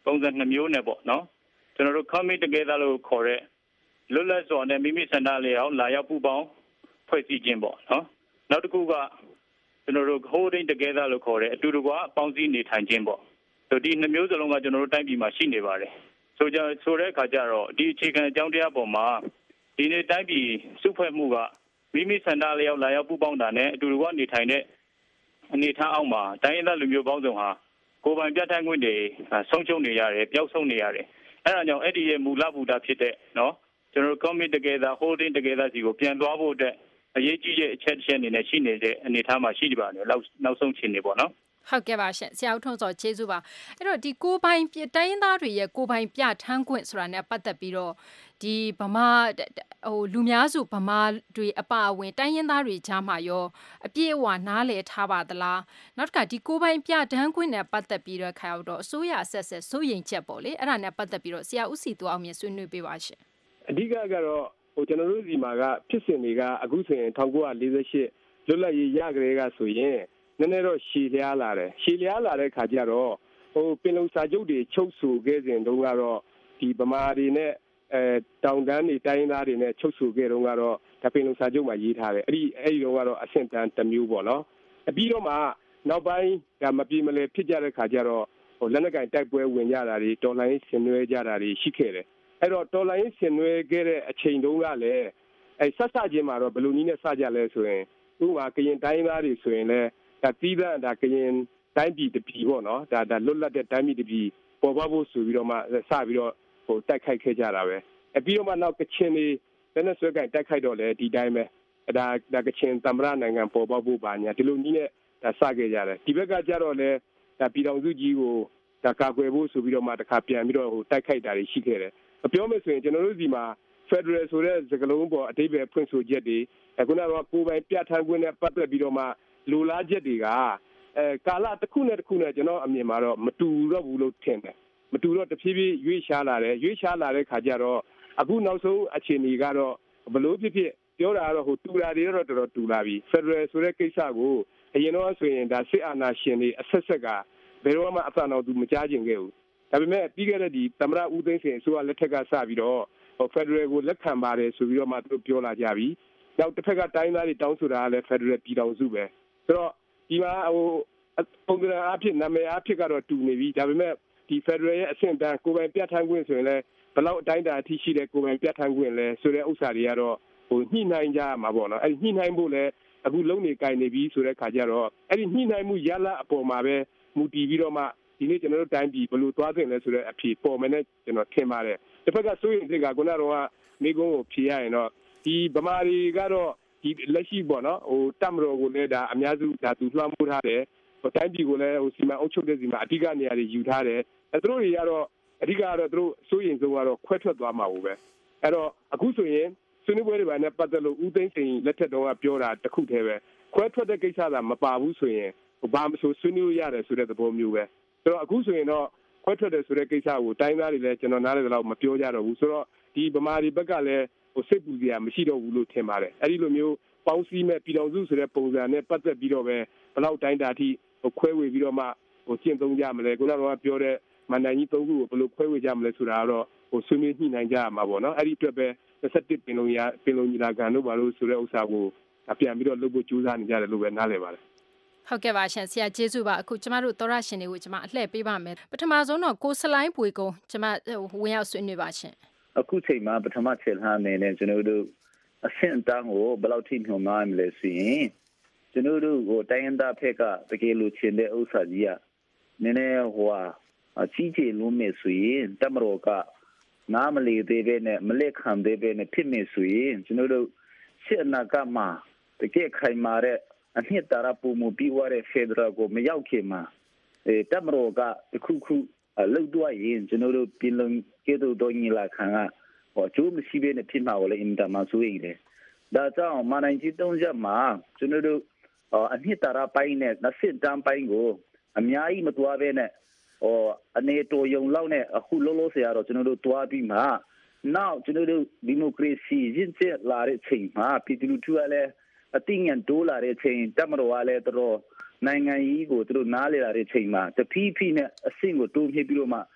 ပုံစံနှမျိုးနဲ့ပေါ့နော်ကျွန်တော်တို့ commit together လို့ခေါ်တဲ့လွတ်လပ်စွာနဲ့မိမိဆန္ဒလျောက်လာရောက်ပူးပေါင်းဖွဲ့စည်းခြင်းပေါ့နော်နောက်တစ်ခုကကျွန်တော်တို့ holding together လို့ခေါ်တဲ့အတူတကွပေါင်းစည်းနေထိုင်ခြင်းပေါ့ဆိုဒီနှမျိုးစလုံးကကျွန်တော်တို့တိုင်းပြည်မှာရှိနေပါတယ်ဆိုကြဆိုတဲ့အခါကျတော့ဒီအခြေခံအကြောင်းတရားပေါ်မှာဒီနေ့တိုင်းပြည်စုဖွဲ့မှုကမိမိဆန္ဒလျောက်လာရောက်ပူးပေါင်းတာနဲ့အတူတကွနေထိုင်တဲ့အနေထားအောက်မှာတိုင်းရင်းသားလူမျိုးပေါင်းစုံဟာကိုယ်ပိုင်ပြဋ္ဌာန်းခွင့်တွေဆုံးရှုံးနေရတယ်ပျောက်ဆုံးနေရတယ်အဲဒါကြောင့်အဲ့ဒီရဲ့မူလဘူတာဖြစ်တဲ့နော်ကျွန်တော်တို့ commit together holding together စီကိုပြန်သွားဖို့အတွက်အရေးကြီးတဲ့အချက်တစ်ချက်အနေနဲ့ရှိနေတဲ့အနေထားမှာရှိကြပါတယ်နောက်နောက်ဆုံးချိန်နေပေါ့နော်ဟုတ်ကဲ့ပါရှင်ဆရာဦးထွန်းစောကျေးဇူးပါအဲ့တော့ဒီကိုပိုင်တိုင်းရင်းသားတွေရဲ့ကိုပိုင်ပြထမ်းခွင့်ဆိုတာနဲ့ပတ်သက်ပြီးတော့ဒီဗမာဟိုလူများစုဗမာတွေအပအဝင်တိုင်းရင်းသားတွေကြားမှာရောအပြည့်အဝနားလည်ထားပါသလားနောက်တစ်ခါဒီကိုပိုင်ပြထမ်းခွင့်နဲ့ပတ်သက်ပြီးတော့ခါတော့အစိုးရအဆက်ဆက်စိုးရိမ်ချက်ပေါ့လေအဲ့ဒါနဲ့ပတ်သက်ပြီးတော့ဆရာဦးစီသူအောင်မြင်ဆွေးနွေးပေးပါရှင်အဓိကကတော့ဟိုကျွန်တော်တို့ဒီမှာကဖြစ်စဉ်တွေကအခုဆိုရင်nineteen forty-eightလွတ်လပ်ရေးရကြတဲ့ကဆိုရင်နည်းနည်းတော့ရှည်လျားလာတယ်ရှည်လျားလာတဲ့ခါကျတော့ဟိုပင်လုံစာချုပ်တွေချုပ်ဆိုခဲ့စဉ်တုန်းကတော့ဒီဗမာတွေနဲ့အဲတောင်တန်းတွေတိုင်းသားတွေနဲ့ချုပ်ဆိုခဲ့တုန်းကတော့ဒါပင်လုံစာချုပ်မှာရေးထားတယ်အဲ့ဒီအဲ့ဒီတုန်းကတော့အဆင့်တန်းတစ်မျိုးပေါ့နော်အပြီးတော့မှနောက်ပိုင်းဒါမပြေမလဲဖြစ်ကြတဲ့ခါကျတော့ဟိုလက်နက်ကင်တိုက်ပွဲဝင်ကြတာတွေတော်လိုင်းဆင်နွှဲကြတာတွေရှိခဲ့တယ်အဲ့တော့တော်လိုင်းဆင်နွှဲခဲ့တဲ့အချိန်တုန်းကလည်းအဲဆက်စချင်းမှာတော့ဘယ်လိုနည်းနဲ့စကြလဲဆိုရင်ဥပမာကရင်တိုင်းသားတွေဆိုရင်လည်းဒါသီးသန့်ဒါကရင်တိုင်းပြည်တပြည်ပေါ့နော်ဒါဒါလွတ်လပ်တဲ့တိုင်းပြည်တပြည်ပေါ်ပေါက်ဖို့ဆိုပြီးတော့မှစပြီးတော့ဟိုတိုက်ခိုက်ခဲ့ကြတာပဲအပြီးတော့မှနောက်ကချင်တွေလက်နက်ဆွဲကိုင်တိုက်ခိုက်တော့လေဒီတိုင်းပဲဒါဒါကချင်သမ္မတနိုင်ငံပေါ်ပေါက်ဖို့ပါညာဒီလိုနည်းနဲ့ဒါစခဲ့ကြတယ်ဒီဘက်ကကြတော့လေဒါပြည်တော်စုကြီးကိုဒါကာကွယ်ဖို့ဆိုပြီးတော့မှတစ်ခါပြန်ပြီးတော့ဟိုတိုက်ခိုက်တာတွေရှိခဲ့တယ်ပြောမယ်ဆိုရင်ကျွန်တော်တို့ဒီမှာ Federal ဆိုတဲ့စကားလုံးပေါ်အတိတ်ပဲဖွင့်ဆိုချက်တွေအခုနကကိုယ်ပိုင်ပြဋ္ဌာန်းခွင့်နဲ့ပတ်သက်ပြီးတော့မှလိုလားချက်တွေကအဲကာလတစ်ခုနဲ့တစ်ခုနဲ့ကျွန်တော်အမြင်မှာတော့မတူတော့ဘူးလို့ထင်တယ်မတူတော့တဖြည်းဖြည်းရွေးရှားလာတယ်ရွေးရှားလာတဲ့ခါကျတော့အခုနောက်ဆုံးအခြေအနေကတော့ဘလို့ဖြစ်ဖြစ်ပြောတာကတော့ဟိုတူတာတွေတော့တော်တော်တူလာပြီ Federal ဆိုတဲ့ကိစ္စကိုအရင်တော့ဆိုရင်ဒါစစ်အာဏာရှင်တွေအဆက်ဆက်ကဘယ်တော့မှအသံတော်သူမကြားကျင်ခဲ့ဘူးဒါပေမဲ့ပြီးခဲ့တဲ့ဒီသမ္မတဦးသိန်းစိန်အစိုးရလက်ထက်ကစပြီးတော့ဟို Federal ကိုလက်ခံပါတယ်ဆိုပြီးတော့မှသူတို့ပြောလာကြပြီနောက်တစ်ဖက်ကတိုင်းသားတွေတောင်းဆိုတာကလည်း Federal ပြည်တော်စုပဲဆိုတော့ဒီမှာဟိုပုံစံအဖြစ်နာမည်အဖြစ်ကတော့တူနေပြီဒါပေမဲ့ဒီ Federal ရဲ့အဆင့်တန်းကိုယ်ပိုင်ပြဋ္ဌာန်းခွင့်ဆိုရင်လည်းဘယ်လောက်အတိုင်းအတာအထိရှိတဲ့ကိုယ်ပိုင်ပြဋ္ဌာန်းခွင့်လဲဆိုတဲ့ဥစ္စာတွေကတော့ဟိုညှိနှိုင်းကြမှာပေါ့နော်အဲ့ဒီညှိနှိုင်းဖို့လည်းအခုလုံနေကြိုင်နေပြီဆိုတဲ့ခါကျတော့အဲ့ဒီညှိနှိုင်းမှုရလအပေါ်မှာပဲမူတည်ပြီးတော့မှဒီနေ့ကျွန်တော်တို့တိုင်းပြည်ဘယ်လိုသွားသင့်လဲဆိုတဲ့အဖြစ်ပေါ်မယ်နဲ့ကျွန်တော်ထင်ပါတယ်တစ်ဖက်ကစိုးရင်တွေကခုနကတော့မိကုန်းကိုဖြေရရင်တော့ဒီဗမာတွေကတော့ဒီလက်ရှိပေါ့နော်ဟိုတပ်မတော်ကိုလည်းဒါအများစုဒါသူလွှမ်းမိုးထားတယ်ဟိုတိုင်းပြည်ကိုလည်းဟိုစီမံအုပ်ချုပ်တဲ့စီမံအဓိကနေရာတွေယူထားတယ်အဲသူတို့တွေကတော့အဓိကကတော့သူတို့စိုးရင်ဆုံးကတော့ခွဲထွက်သွားမှာဘူးပဲအဲ့တော့အခုဆိုရင်ဆွေးနွေးပွဲတွေပါနဲ့ပတ်သက်လို့ဦးသိန်းစိန်လက်ထက်တုန်းကပြောတာတခုတည်းပဲခွဲထွက်တဲ့ကိစ္စကမပါဘူးဆိုရင်ဘာမှမဆိုဆွေးနွေးရတယ်ဆိုတဲ့သဘောမျိုးပဲဆိုတော့အခုဆိုရင်တော့ခွဲထွက်တယ်ဆိုတဲ့ကိစ္စကိုတိုင်းသားတွေလည်းကျွန်တော်နားလည်သလောက်မပြောကြတော့ဘူးဆိုတော့ဒီဗမာတွေဘက်ကလည်းဟိုစိတ်ပူစရာမရှိတော့ဘူးလို့ထင်ပါတယ်အဲ့ဒီလိုမျိုးပေါင်းစည်းမဲ့ပြည်တော်စုဆိုတဲ့ပုံစံနဲ့ပတ်သက်ပြီးတော့ပဲဘယ်လောက်တိုင်းတာထိဟိုခွဲဝေပြီးတော့မှဟိုကျင့်သုံးကြမလဲခုနကတော့ပြောတဲ့မန္တန်ကြီးသုံးခုကိုဘယ်လိုခွဲဝေကြမလဲဆိုတာကတော့ဟိုဆွေးနွေးညှိနှိုင်းကြရမှာပေါ့နော်အဲ့ဒီအတွက်ပဲtwenty-oneပင်လုံရပင်လုံညီလာခံတို့ဘာလို့ဆိုတဲ့ဥစ္စာကိုပြန်ပြီးတော့လုပ်ဖို့ကြိုးစားနေကြတယ်လို့ပဲနားလည်ပါတယ်ဟုတ်ကဲ့ပါရှင်ဆရာကျေးဇူးပါအခုကျမတို့သောရရှင်တွေကိုကျမအလှည့်ပေးပါမယ်ပထမဆုံးတော့ကိုစလိုင်းပွေကုံကျမဝင်ရောက်ဆွေးနွေးပါရှင်အခုချိန်မှာပထမချက်လှမ်းနေနဲ့ကျွန်တော်တို့အဆင့်အတန်းကိုဘယ်လောက်ထိမျှော်မှန်းမလဲဆိုရင်ကျွန်တော်တို့ဟိုတိုင်းရင်းသားဖက်ကတကယ်လို့ချင်တဲ့ဥစ္စာကြီးကနည်းနည်းဟိုအကြီးကြီးလုံးမဲ့ဆိုရင်တမရောကနားမလီသေးပဲနဲ့မလက်ခံသေးပဲနဲ့ဖြစ်နေဆိုရင်ကျွန်တော်တို့စစ်အနာကမှာတကယ်ခိုင်မာတဲ့အနှစ်သာရပုံမူပြီးွားတဲ့ Federal ကိုမရောက်ခင်မှာအဲတမရောကတခုခုလှုပ်သွားရင်ကျွန်တော်တို့ပြည်လုံးကျေးဇူးတော်ညီလာခံကဟောကျိုးမရှိဘဲနဲ့ဖြစ်မှာကိုလည်းအင်တာမဆိုရင်လေဒါကြောင့်မနိုင်ကြီးသုံးချက်မှာကျွန်တော်တို့အနှစ်သာရပိုင်းနဲ့နစစ်တမ်းပိုင်းကိုအများကြီးမတွားဘဲနဲ့ဟောအနေတော်ယုံလောက်နဲ့အခုလုံးလုံးဆရာတော့ကျွန်တော်တို့တွားပြီးမှနောက်ကျွန်တော်တို့ဒီမိုကရေစီရင့်ကျက်လာတဲ့ချိန်မှာပြည်သူလူထုကလည်းအသိဉာဏ်တိုးလာတဲ့ချိန်တပ်မတော်ကလည်းတော်နိုင်ငံကြီးကိုသူတို့နားလေလာတဲ့ချိန်မှာတဖြည်းဖြည်းနဲ့အဆင့်ကိုတိုးမြှင့်ပြီးတော့မှ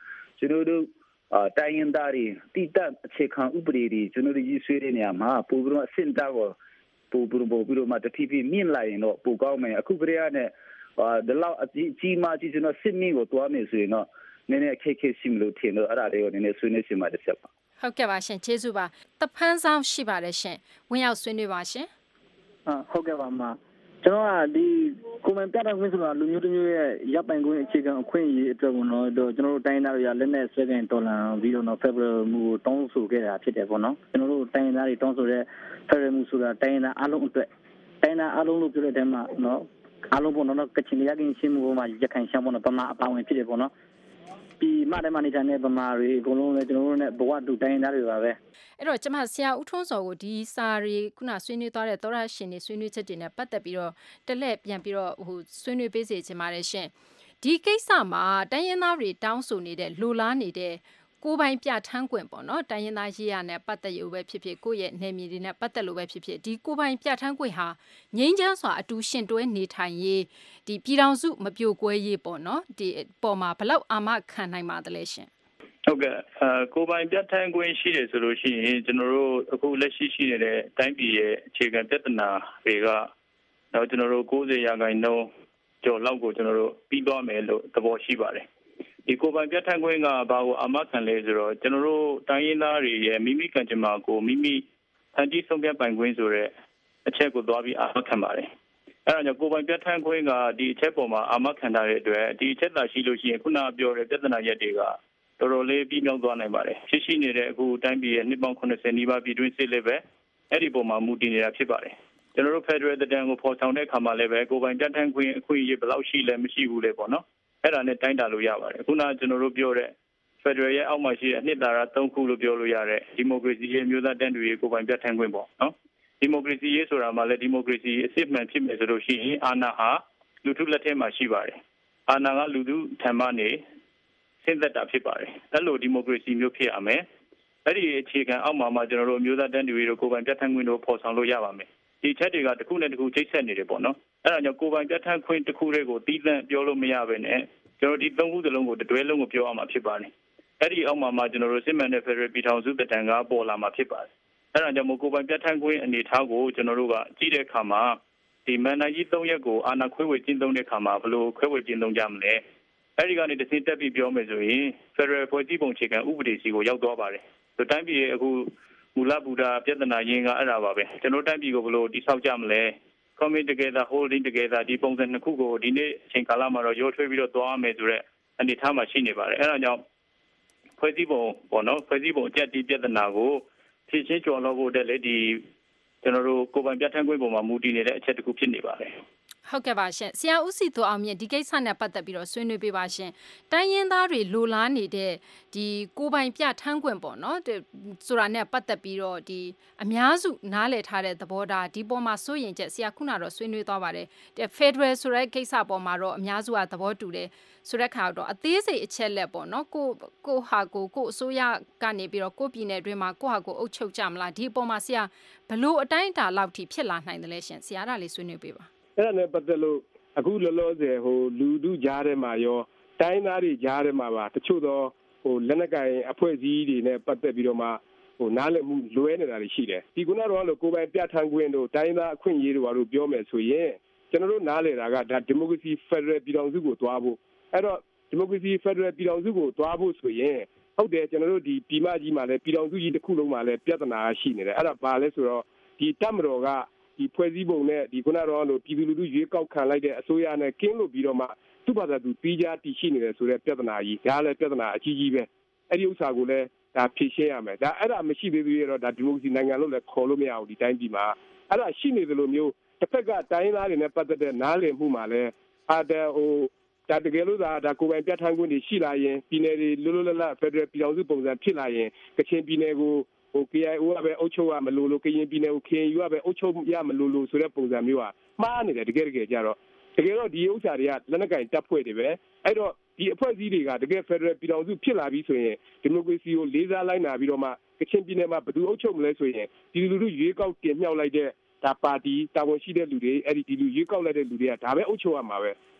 ကျွန်တော်တို့တိုင်းရင်းသားတွေတိတက်အခြေခံဥပဒေတွေကျွန်တော်တို့ရေးဆွဲတဲ့နေရာမှာပို့ပြီးတော့အဆင့်တောက်ပို့ပြီးတော့ပို့ပြီးတော့မှတဖြည်းဖြည်းမြင့်လာရင်တော့ပိုကောင်းမယ်အခုကတည်းကနဲ့ဒီလောက်အကြီးကြီးမှကြီးကျွန်တော်စစ်မင်းကိုတွားမယ်ဆိုရင်တော့နည်းနည်းအခက်အခဲရှိမလို့ထင်တော့အဲ့ဒါတွေကိုနည်းနည်းဆွေးနွေးစီမှာတစ်ချက်ပါဟုတ်ကဲ့ပါရှင်ကျေးဇူးပါတဖန်းဆောင်ရှိပါတယ်ရှင်ဝင်ရောက်ဆွေးနွေးပါရှင်ဟုတ်ကဲ့ပါမကျွန်တော်ကဒီကွန်မန့်ပြတာခွင့်ဆိုတာလူမျိုးတစ်မျိုးရဲ့ရပ်ပိုင်ခွင့်အခြေခံအခွင့်အရေးအတွက်ပေါ့နော်ကျွန်တော်တို့တိုင်းသားတွေကလက်နဲ့ဆွဲကင်ဒေါ်လာပြီးတော့ Federal မူကိုတောင်းဆိုခဲ့တာဖြစ်တယ်ပေါ့နော်ကျွန်တော်တို့တိုင်းသားတွေတောင်းဆိုတဲ့ Federal မူဆိုတာတိုင်းသားအလုံးအတွက်တိုင်းသားအလုံးလို့ပြောတဲ့တဲမှာနော်အလုံးပေါ့နော်ကချင်ရကင်းရှင်းမှုပေါ်မှာရခိုင်ရှမ်းပေါ့နော်ပမာအပါဝင်ဖြစ်တယ်ပေါ့နော်ဒီမတဲ့မနေတဲ့နဲ့ပမာတွေအကုန်လုံးလည်းကျွန်တော်တို့နဲ့ဘဝတူတိုင်းသားတွေပါပဲအဲ့တော့ကျွန်မဆရာဦးထွန်းစောကိုဒီစာရီခုနဆွေးနွေးသွားတဲ့သောရရှင်တွေဆွေးနွေးချက်တွေနဲ့ပတ်သက်ပြီးတော့တလက်ပြန်ပြီးတော့ဟိုဆွေးနွေးပေးစေချင်ပါတယ်ရှင်ဒီကိစ္စမှာတိုင်းရင်းသားတွေတောင်းဆိုနေတဲ့လိုလားနေတဲ့ကိုပိုင်ပြထန်းခွင့်ပေါ့နော်တိုင်းရင်းသားရေးရနဲ့ပတ်သက်ရုပ်ပဲဖြစ်ဖြစ်ကိုယ့်ရဲ့နယ်မြေတွေနဲ့ပတ်သက်လို့ပဲဖြစ်ဖြစ်ဒီကိုပိုင်ပြထန်းခွင့်ဟာငြိမ်းချမ်းစွာအတူရှင်တွဲနေထိုင်ရေးဒီပြည်ထောင်စုမပြိုကွဲရေးပေါ့နော်ဒီပေါ်မှာဘလောက်အာမခံနိုင်ပါသလဲရှင်ဟုတ်ကဲ့အဲကိုပိုင်ပြထန်းခွင့်ရှိတယ်ဆိုလို့ရှိရင်ကျွန်တော်တို့အခုလက်ရှိရှိနေတဲ့တိုင်းပြည်ရဲ့အခြေခံပြဿနာတွေကတော့ကျွန်တော်တို့၉၀ရာခိုင်နှုန်းကျော်လောက်ကိုကျွန်တော်တို့ပြီးသွားမယ်လို့သဘောရှိပါတယ်ဒီကိုပိုင်ပြထန်းခွင့်ကဘာကိုအာမခံလဲဆိုတော့ကျွန်တော်တို့တိုင်းရင်းသားတွေရဲ့မိမိကံကြမ္မာကိုမိမိဖန်တီးဆုံးဖြတ်ပိုင်ခွင့်ဆိုတဲ့အချက်ကိုသွားပြီးအာမခံပါတယ်အဲ့ဒါကြောင့်ကိုပိုင်ပြထန်းခွင့်ကဒီအချက်ပေါ်မှာအာမခံထားတဲ့အတွက်ဒီအချက်သာရှိလို့ရှိရင်ခုနပြောတဲ့ပြဿနာရက်တွေကတော်တော်လေးပြီးမြောက်သွားနိုင်ပါတယ်ရှိရှိနေတဲ့အခုတိုင်းပြည်ရဲ့နှစ်ပေါင်း၇၀နီးပါးပြည်တွင်းစစ်လည်းပဲအဲ့ဒီပုံမှာမူတည်နေတာဖြစ်ပါတယ်ကျွန်တော်တို့ Federal တန်ကိုဖော်ဆောင်တဲ့အခါမှာလည်းပဲကိုပိုင်ပြထန်းခွင့်အခွင့်အရေးဘယ်လောက်ရှိလဲမရှိဘူးလေပေါ့နော်အဲ့ဒါနဲ့တိုင်းတာလို့ရပါတယ်ခုနကျွန်တော်တို့ပြောတဲ့ Federal ရဲ့အောက်မှာရှိတဲ့အနှစ်သာရ၃ခုလို့ပြောလို့ရတဲ့ဒီမိုကရေစီရဲ့မျိုးသားတန်းတူရေးကိုပိုင်ပြထန်းခွင့်ပေါ့နော်ဒီမိုကရေစီရေးဆိုတာမှလည်းဒီမိုကရေစီအစစ်မှန်ဖြစ်မယ်ဆိုလို့ရှိရင်အာဏာဟာလူထုလက်ထဲမှာရှိပါတယ်အာဏာကလူထုထံမှနေဆင်းသက်တာဖြစ်ပါတယ်အဲ့လိုဒီမိုကရေစီမျိုးဖြစ်ရမယ်အဲ့ဒီအခြေခံအောက်မှာမှကျွန်တော်တို့မျိုးသားတန်းတူရေးတို့ကိုပိုင်ပြထန်းခွင့်တို့ဖော်ဆောင်လို့ရပါမယ်ဒီချက်တွေကတစ်ခုနဲ့တစ်ခုချိတ်ဆက်နေတယ်ပေါ့နော်အဲ့ဒါကြောင့်ကိုပိုင်ပြထန်းခွင့်တစ်ခုတည်းကိုတီးသန့်ပြောလို့မရဘဲနဲ့ကျွန်တော်ဒီသုံးခုစလုံးကိုတွဲလုံးကိုပြောရမှာဖြစ်ပါတယ်အဲ့ဒီအောက်မှာမှကျွန်တော်တို့စစ်မှန်တဲ့ Federal ပြည်ထောင်စုတန်ကပေါ်လာမှာဖြစ်ပါတယ်အဲ့ဒါကြောင့်မို့ကိုပိုင်ပြထန်းခွင့်အနေထားကိုကျွန်တော်တို့ကကြည့်တဲ့အခါမှာဒီမန်နာကြီး၃ရက်ကိုအာဏာခွဲဝေကျင်းသုံးတဲ့အခါမှာဘယ်လိုခွဲဝေကျင်းသုံးကြမလဲအဲ့ဒီကနေတစ်ဆင့်တက်ပြီးပြောမယ်ဆိုရင် Federal ဖွဲ့စည်းပုံအခြေခံဥပဒေစီကိုရောက်သွားပါတယ်ဆိုတိုင်းပြည်ရဲ့အခုမူလဗုဒ္ဓပြဿနာရင်းကအဲ့ဒါပါပဲကျွန်တော်တိုင်းပြည်ကိုဘယ်လိုတိဆောက်ကြမလဲ coming together holding together ဒီပုံစံနှစ်ခုကိုဒီနေ့အချိန်ကာလမှာတော့ရောထွေးပြီးတော့သွားမယ်ဆိုတော့အနေထားမှာရှိနေပါတယ်အဲ့ဒါကြောင့်ဖွဲ့စည်းပုံပေါ့နော်ဖွဲ့စည်းပုံအကျက်ဒီပြဿနာကိုဖြည့်ချင်းကျော်လို့ဖို့တက်လေဒီကျွန်တော်တို့ကိုပိုင်ပြထန်းခွင့်ပုံမှာမူတည်နေတဲ့အချက်တစ်ခုဖြစ်နေပါတယ်ဟုတ်ကဲ့ပါရှင်ဆရာဦးစီသူအောင်မြင့်ဒီကိစ္စနဲ့ပတ်သက်ပြီးတော့ဆွေးနွေးပေးပါရှင်တိုင်းရင်းသားတွေလိုလားနေတဲ့ဒီကိုပိုင်ပြထန်းခွင့်ပေါ့နော်ဆိုတာနဲ့ပတ်သက်ပြီးတော့ဒီအများစုနားလည်ထားတဲ့သဘောထားဒီပေါ်မှာစိုးရင်ချက်ဆရာခုနတော့ဆွေးနွေးသွားပါတယ်တဲ့ Federal ဆိုတဲ့ကိစ္စပေါ်မှာတော့အများစုကသဘောတူတယ်ဆိုတဲ့ခါတော့အသေးစိတ်အချက်လက်ပေါ့နော်ကိုကိုဟာကိုကိုအစိုးရကနေပြီးတော့ကိုပြည်နယ်အတွင်းမှာကိုဟာကိုအုပ်ချုပ်ကြမလားဒီအပေါ်မှာဆရာဘလို့အတိုင်းအတာလောက်ထိဖြစ်လာနိုင်တယ်လဲရှင်ဆရာကလေးဆွေးနွေးပေးပါအဲ့ဒါနဲ့ပတ်သက်လို့အခုလောလောဆယ်ဟိုလူထုကြားထဲမှာရောတိုင်းသားတွေကြားထဲမှာပါတချို့တော့ဟိုလက်နက်ကင်အဖွဲ့အစည်းတွေနဲ့ပတ်သက်ပြီးတော့မှဟိုနားလည်မှုလွဲနေတာတွေရှိတယ်ဒီကုနာတော့လို့ကိုယ်ပိုင်ပြထန်းခွင့်တို့တိုင်းသားအခွင့်အရေးတို့ဘာလို့ပြောမယ်ဆိုရင်ကျွန်တော်တို့နားလည်တာကဒါဒီမိုကရေစီဖက်ဒရယ်ပြည်ထောင်စုကိုတွားဖို့အဲ့တော့ဒီမိုကရေစီဖက်ဒရယ်ပြည်ထောင်စုကိုတွားဖို့ဆိုရင်ဟုတ်တယ်ကျွန်တော်တို့ဒီပြည်မကြီးမှာလည်းပြည်ထောင်စုကြီးတစ်ခုလုံးမှာလည်းပြဿနာရှိနေတယ်အဲ့ဒါဘာလဲဆိုတော့ဒီတပ်မတော်ကဒီဖွဲ့စည်းပုံနဲ့ဒီခုနကတော့လို့ပြည်သူလူထုရွေးကောက်ခံလိုက်တဲ့အစိုးရနဲ့ကင်းလို့ပြီးတော့မှသူ့ဘာသာသူပြီးကြတည်ရှိနေတယ်ဆိုတဲ့ပြဿနာကြီးဒါလည်းပြဿနာအကြီးကြီးပဲအဲ့ဒီဥစ္စာကိုလည်းဒါဖြေရှင်းရမယ်ဒါအဲ့ဒါမရှိသေးသေးရတော့ဒါဒီမိုကရေစီနိုင်ငံလို့လည်းခေါ်လို့မရဘူးဒီတိုင်းပြည်မှာအဲ့ဒါရှိနေတယ်လို့မျိုးတစ်ဖက်ကတိုင်းသားတွေနဲ့ပတ်သက်တဲ့နားလည်မှုမှာလည်းအားတဲ့ဟိုဒါတကယ်လို့ဒါဒါကိုယ်ပိုင်ပြထန်းခွင့်တွေရှိလာရင်ပြည်နယ်တွေလွတ်လွတ်လပ်လပ်ဖက်ဒရယ်ပြည်ထောင်စုပုံစံဖြစ်လာရင်ကချင်ပြည်နယ်ကိုဟို K I O ကပဲအုပ်ချုပ်ရမလို့လို့ကရင်ပြည်နယ်ကို K N U ကပဲအုပ်ချုပ်ရမလို့လို့ဆိုတဲ့ပုံစံမျိုးကမှားနေတယ်တကယ်တကယ်ကြတော့တကယ်တော့ဒီဥစ္စာတွေကလက်နက်ကင်တပ်ဖွဲ့တွေပဲအဲ့တော့ဒီအဖွဲ့အစည်းတွေကတကယ် Federal ပြည်ထောင်စုဖြစ်လာပြီဆိုရင်ဒီမိုကရေစီကိုလေးစားလိုက်နာပြီးတော့မှကချင်ပြည်နယ်မှာဘယ်သူအုပ်ချုပ်မလဲဆိုရင်ဒီလူလူရွေးကောက်တင်မြှောက်လိုက်တဲ့ဒါပါတီတာဝန်ရှိတဲ့လူတွေအဲ့ဒီဒီလူရွေးကောက်လိုက်တဲ့လူတွေကဒါပဲအုပ်ချုပ်ရမှာပဲ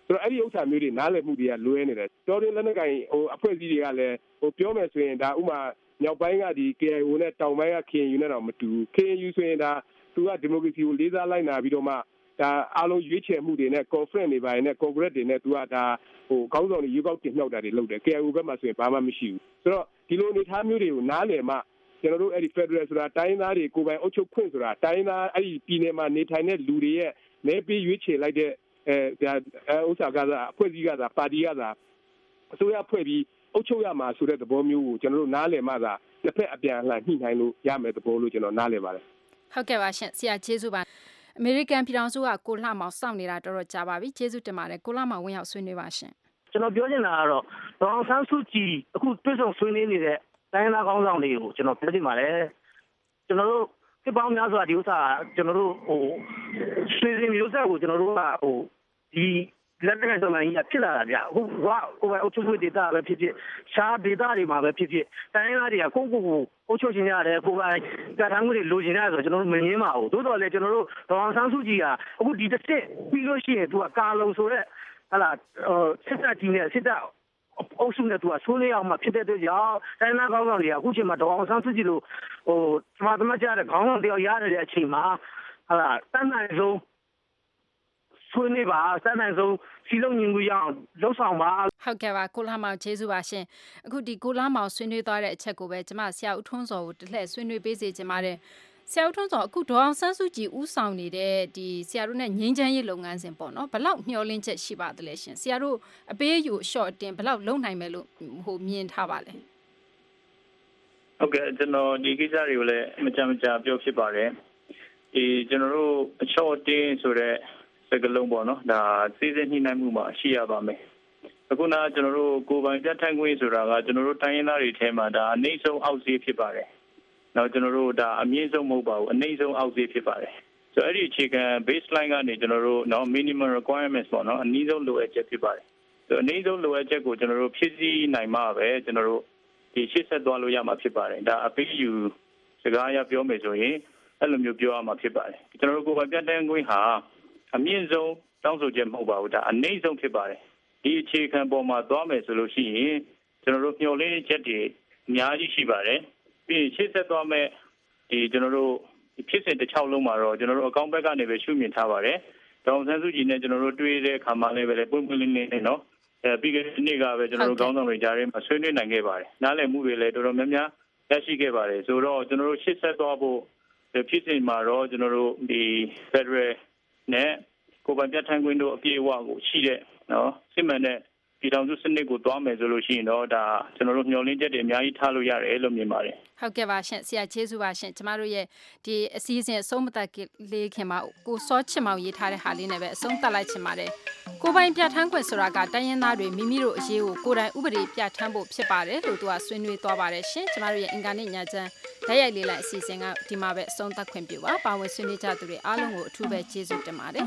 ဆိုတော့အဲ့ဒီဥစ္စာမျိုးတွေနားလည်မှုတွေကလွဲနေတယ်တော်ရင်လက်နက်ကင်ဟိုအဖွဲ့အစည်းတွေကလည်းဟိုပြောမယ်ဆိုရင်ဒါဥမာမြောက်ပိုင်းကဒီ K I O နဲ့တောင်ပိုင်းက K N U နဲ့တော့မတူ K N U ဆိုရင်ဒါသူကဒီမိုကရေစီကိုလေးစားလိုက်နာပြီးတော့မှဒါအားလုံးရွေးချယ်မှုတွေနဲ့ conference တွေပါနဲ့ congress တွေနဲ့သူကဒါဟိုခေါင်းဆောင်တွေရွေးကောက်တင်မြှောက်တာတွေလုပ်တယ် K I O ဘက်မှာဆိုရင်ဘာမှမရှိဘူးဆိုတော့ဒီလိုအနေထားမျိုးတွေကိုနားလည်မှကျွန်တော်တို့အဲ့ဒီ Federal ဆိုတာတိုင်းသားတွေကိုယ်ပိုင်အုပ်ချုပ်ခွင့်ဆိုတာတိုင်းသားအဲ့ဒီပြည်နယ်မှာနေထိုင်တဲ့လူတွေရဲ့မဲပေးရွေးချယ်လိုက်တဲ့အဲဥစ္စာကစားအဖွဲ့အစည်းကစားပါတီကစားအစိုးရဖွဲ့ပြီးအုပ်ချုပ်ရမှာဆိုတဲ့သဘောမျိုးကိုကျွန်တော်တို့နားလည်မှသာတစ်ဖက်အပြန်အလှန်ညှိနှိုင်းလို့ရမယ်သဘောလို့ကျွန်တော်နားလည်ပါတယ်ဟုတ်ကဲ့ပါရှင်ဆရာကျေးဇူးပါအမေရိကန်ပြည်ထောင်စုကကိုလှမောင်စောင့်နေတာတော်တော်ကြာပါပြီကျေးဇူးတင်ပါတယ်ကိုလှမောင်ဝင်ရောက်ဆွေးနွေးပါရှင်ကျွန်တော်ပြောချင်တာကတော့ဒေါအောင်ဆန်းစုကြည်အခုတွေ့ဆုံဆွေးနွေးနေတဲ့တိုင်းသားကောင်းဆောင်တွေကိုကျွန်တော်ပြောချင်ပါတယ်ကျွန်တော်တို့ဖြစ်ပေါင်းများစွာဒီဥစ္စာကျွန်တော်တို့ဟိုဆွေးနွေးမျိုးဆက်ကိုကျွန်တော်တို့ကဟိုဒီလက်နက်တော်လိုင်းကြီးဖြစ်လာတာဗျအခုကဟိုဘယ်အုပ်ချုပ်ရေးဒေသပဲဖြစ်ဖြစ်ရှားဒေသတွေမှာပဲဖြစ်ဖြစ်တိုင်းသားတွေကကိုယ့်ကိုယ်ကိုအုပ်ချုပ်ခြင်းရတယ်ကိုယ်ပိုင်ကထမ်းမှုတွေလိုချင်ရတယ်ဆိုတော့ကျွန်တော်တို့မငင်းပါဘူးသို့တော်လည်းကျွန်တော်တို့ဒေါအောင်ဆန်းစုကြည်ကအခုဒီတစ်စစ်ပြီးလို့ရှိရင်သူကကာလုံဆိုတဲ့ဟလာစစ်တပ်ကြီးနဲ့စစ်တပ်အုပ်စုနဲ့သူကဆိုးနေအောင်မှဖြစ်တဲ့အတွက်ကြောင့်တိုင်းသားကောင်းဆောင်တွေကအခုချိန်မှာဒေါအောင်ဆန်းစုကြည်လို့ဟိုစမသမကြတဲ့ခေါင်းဆောင်တယောက်ရတဲ့အချိန်မှာဟလာတန်းနိုင်ဆုံးဆွေးနွေးပါစတဲ့နိုင်ဆုံးစီလုံးညီမှုရအောင်လှုပ်ဆောင်ပါဟုတ်ကဲ့ပါကိုလာမောင်ကျေးဇူးပါရှင်အခုဒီကိုလာမောင်ဆွေးနွေးသွားတဲ့အချက်ကိုပဲကျမဆရာဦးထွန်းစောကိုတစ်လှည့်ဆွေးနွေးပေးစေချင်ပါတယ်ဆရာဦးထွန်းစောအခုဒေါအောင်ဆန်းစုကြည်ဦးဆောင်နေတဲ့ဒီဆရာတို့နဲ့ငြိမ်းချမ်းရေးလုပ်ငန်းစဉ်ပေါ့နော်ဘလောက်မျှော်လင့်ချက်ရှိပါသလဲရှင်ဆရာတို့အပေးအယူအလျှော့အတင်းဘလောက်လုံနိုင်မယ်လို့ဟိုမြင်ထားပါလဲဟုတ်ကဲ့ကျွန်တော်ဒီကိစ္စတွေကိုလည်းမကြမ်းမကြာပြောဖြစ်ပါတယ်ဒီကျွန်တော်တို့အလျှော့အတင်းဆိုတဲ့စကလုံးပေါ့နော်ဒါစီးစိမ်နှိမ့်နိုင်မှုမှာရှိရပါမယ်အခုနကကျွန်တော်တို့ကိုယ်ပိုင်ပြဋ္ဌာန်းခွင့်ဆိုတာကကျွန်တော်တို့တိုင်းရင်းသားတွေထဲမှာဒါအနှိမ့်ဆုံးအောက်စီးဖြစ်ပါတယ်နောက်ကျွန်တော်တို့ဒါအမြင့်ဆုံးမဟုတ်ပါဘူးအနှိမ့်ဆုံးအောက်စီးဖြစ်ပါတယ်ဆိုတော့အဲ့ဒီအခြေခံ baseline ကနေကျွန်တော်တို့နော် minimum requirements ပေါ့နော်အနည်းဆုံးလိုအပ်ချက်ဖြစ်ပါတယ်ဆိုတော့အနည်းဆုံးလိုအပ်ချက်ကိုကျွန်တော်တို့ဖြည့်ဆည်းနိုင်မှပဲကျွန်တော်တို့ဒီရှေ့ဆက်သွားလို့ရမှာဖြစ်ပါတယ်ဒါအပေးယူစကားအရပြောမယ်ဆိုရင်အဲ့လိုမျိုးပြောရမှာဖြစ်ပါတယ်ကျွန်တော်တို့ကိုယ်ပိုင်ပြဋ္ဌာန်းခွင့်ဟာအမြင့်ဆုံးတောင်းဆိုချက်မဟုတ်ပါဘူးဒါအနည်းဆုံးဖြစ်ပါတယ်ဒီအခြေခံပေါ်မှာသွားမယ်ဆိုလို့ရှိရင်ကျွန်တော်တို့မျှော်လင့်ချက်တွေအများကြီးရှိပါတယ်ပြီးရင်ရှေ့ဆက်သွားမယ်ဒီကျွန်တော်တို့ဖြစ်စဉ်တစ်ချောင်းလုံးမှာတော့ကျွန်တော်တို့အကောင့်ဘက်ကနေပဲရှုမြင်ထားပါတယ်ဒေါအောင်ဆန်းစုကြည်နဲ့ကျွန်တော်တို့တွေ့တဲ့အခါမှာလည်းပဲပွင့်ပွင့်လင်းလင်းနဲ့နော်အဲပြီးခဲ့တဲ့နေ့ကပဲကျွန်တော်တို့ခေါင်းဆောင်တွေကြားထဲမှာဆွေးနွေးနိုင်ခဲ့ပါတယ်နားလည်မှုတွေလည်းတော်တော်များများရရှိခဲ့ပါတယ်ဆိုတော့ကျွန်တော်တို့ရှေ့ဆက်သွားဖို့ဖြစ်စဉ်မှာတော့ကျွန်တော်တို့ဒီ Federal နဲ့ကိုယ်ပိုင်ပြဋ္ဌာန်းခွင့်တို့အပြည့်အဝကိုရှိတဲ့နော်စစ်မှန်တဲ့ပြည်ထောင်စုစနစ်ကိုတွားမယ်ဆိုလို့ရှိရင်တော့ဒါကျွန်တော်တို့မျှော်လင့်ချက်တွေအများကြီးထားလို့ရတယ်လို့မြင်ပါတယ်ဟုတ်ကဲ့ပါရှင်ဆရာကျေးဇူးပါရှင်ကျမတို့ရဲ့ဒီအစည်းအဝေးအဆုံးမသတ်လေးခင်မှာကိုစောချစ်မောင်ရေးထားတဲ့ဟာလေးနဲ့ပဲအဆုံးသတ်လိုက်ချင်ပါတယ်ကိုယ်ပိုင်ပြဋ္ဌာန်းခွင့်ဆိုတာကတိုင်းရင်းသားတွေမိမိတို့အရေးကိုကိုယ်တိုင်ဥပဒေပြဋ္ဌာန်းဖို့ဖြစ်ပါတယ်လို့သူကဆွေးနွေးသွားပါတယ်ရှင်ကျမတို့ရဲ့အင်္ဂါနေ့ညချမ်းဓာတ်ရိုက်လေးလိုက်အစီအစဉ်ကဒီမှာပဲအဆုံးသတ်ခွင့်ပြုပါပါဝင်ဆွေးနွေးကြသူတွေအားလုံးကိုအထူးပဲကျေးဇူးတင်ပါတယ်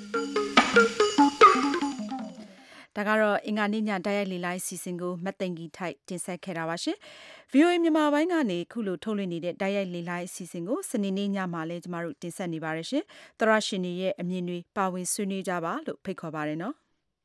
ဒါကတော့အင်္ဂါနေ့ညဓာတ်ရိုက်လေးလိုက်စီစဉ်ကိုမတ်သိင်ကြီးထိုက်တင်ဆက်ခဲ့တာပါရှင် ဗွီအိုအေ မြန်မာပိုင်းကနေခုလိုထုတ်လွှင့်နေတဲ့ဓာတ်ရိုက်လေးလိုက်စီစဉ်ကိုစနေနေ့ညမှာလည်းကျမတို့တင်ဆက်နေပါတယ်ရှင်သရရှင်တွေရဲ့အမြင်တွေပါဝင်ဆွေးနွေးကြပါလို့ဖိတ်ခေါ်ပါတယ်နော်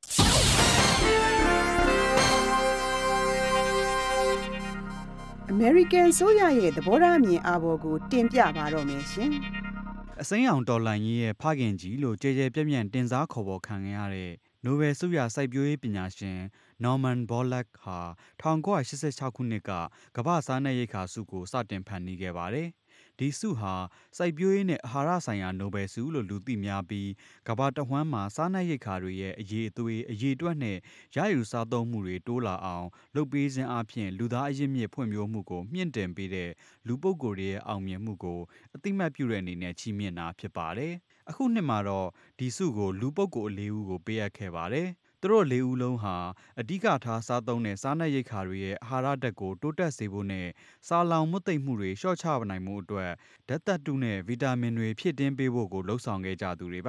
အမေရိကန်ဆိုရရဲ့သဘောထားအမြင်အာဘော်ကိုတင်ပြပါတော့မယ်ရှင်အစိမ်းအောင်တော်လှန်ရေးရဲ့ဖခင်ကြီးလို့ကြဲကြဲပြန့်ပြန့်တင်စားခေါ်ပေါ်ခံရတဲ့နိုဘယ်ဆုရစိုက်ပျိုးရေးပညာရှင် Norman Borlaug ဟာ၁၉၈၆ခုနှစ်ကကမ္ဘာစားနပ်ရိက္ခာဆုကိုစတင်ဖန်တီးခဲ့ပါတယ်။ဒီဆုဟာစိုက်ပျိုးရေးနဲ့အာဟာရဆိုင်ရာနိုဘယ်ဆုလို့လူသိများပြီးကမ္ဘာတဝှမ်းမှာစားနပ်ရိက္ခာတွေရဲ့အရေးအသွေးအရေးတွက်နဲ့ရယူစားသုံးမှုတွေတိုးလာအောင်လုပ်ပေးခြင်းအပြင်လူသားအရင်းမြစ်ဖွံ့ဖြိုးမှုကိုမြင့်တင်ပေးတဲ့လူပုဂ္ဂိုလ်တွေရဲ့အောင်မြင်မှုကိုအသိမှတ်ပြုတဲ့အနေနဲ့ချီးမြှင့်တာဖြစ်ပါတယ်။အခုနှစ်မှာတော့ဒီဆုကိုလူပုဂ္ဂိုလ်လေးဦးကိုပေးအပ်ခဲ့ပါတယ်။သူတို့လေးဦးလုံးဟာအဓိကထားစားသုံးတဲ့စားနပ်ရိက္ခာတွေရဲ့အာဟာရဓာတ်ကိုတိုးတက်စေဖို့နဲ့စားလောင်မှုသိမ့်မှုတွေလျှော့ချနိုင်မှုအတွက်ဓာတ်သတ္တုနဲ့ဗီတာမင်တွေဖြည့်တင်းပေးဖို့ကိုလှုံ့ဆော်ခဲ့ကြသူတွေပါ။က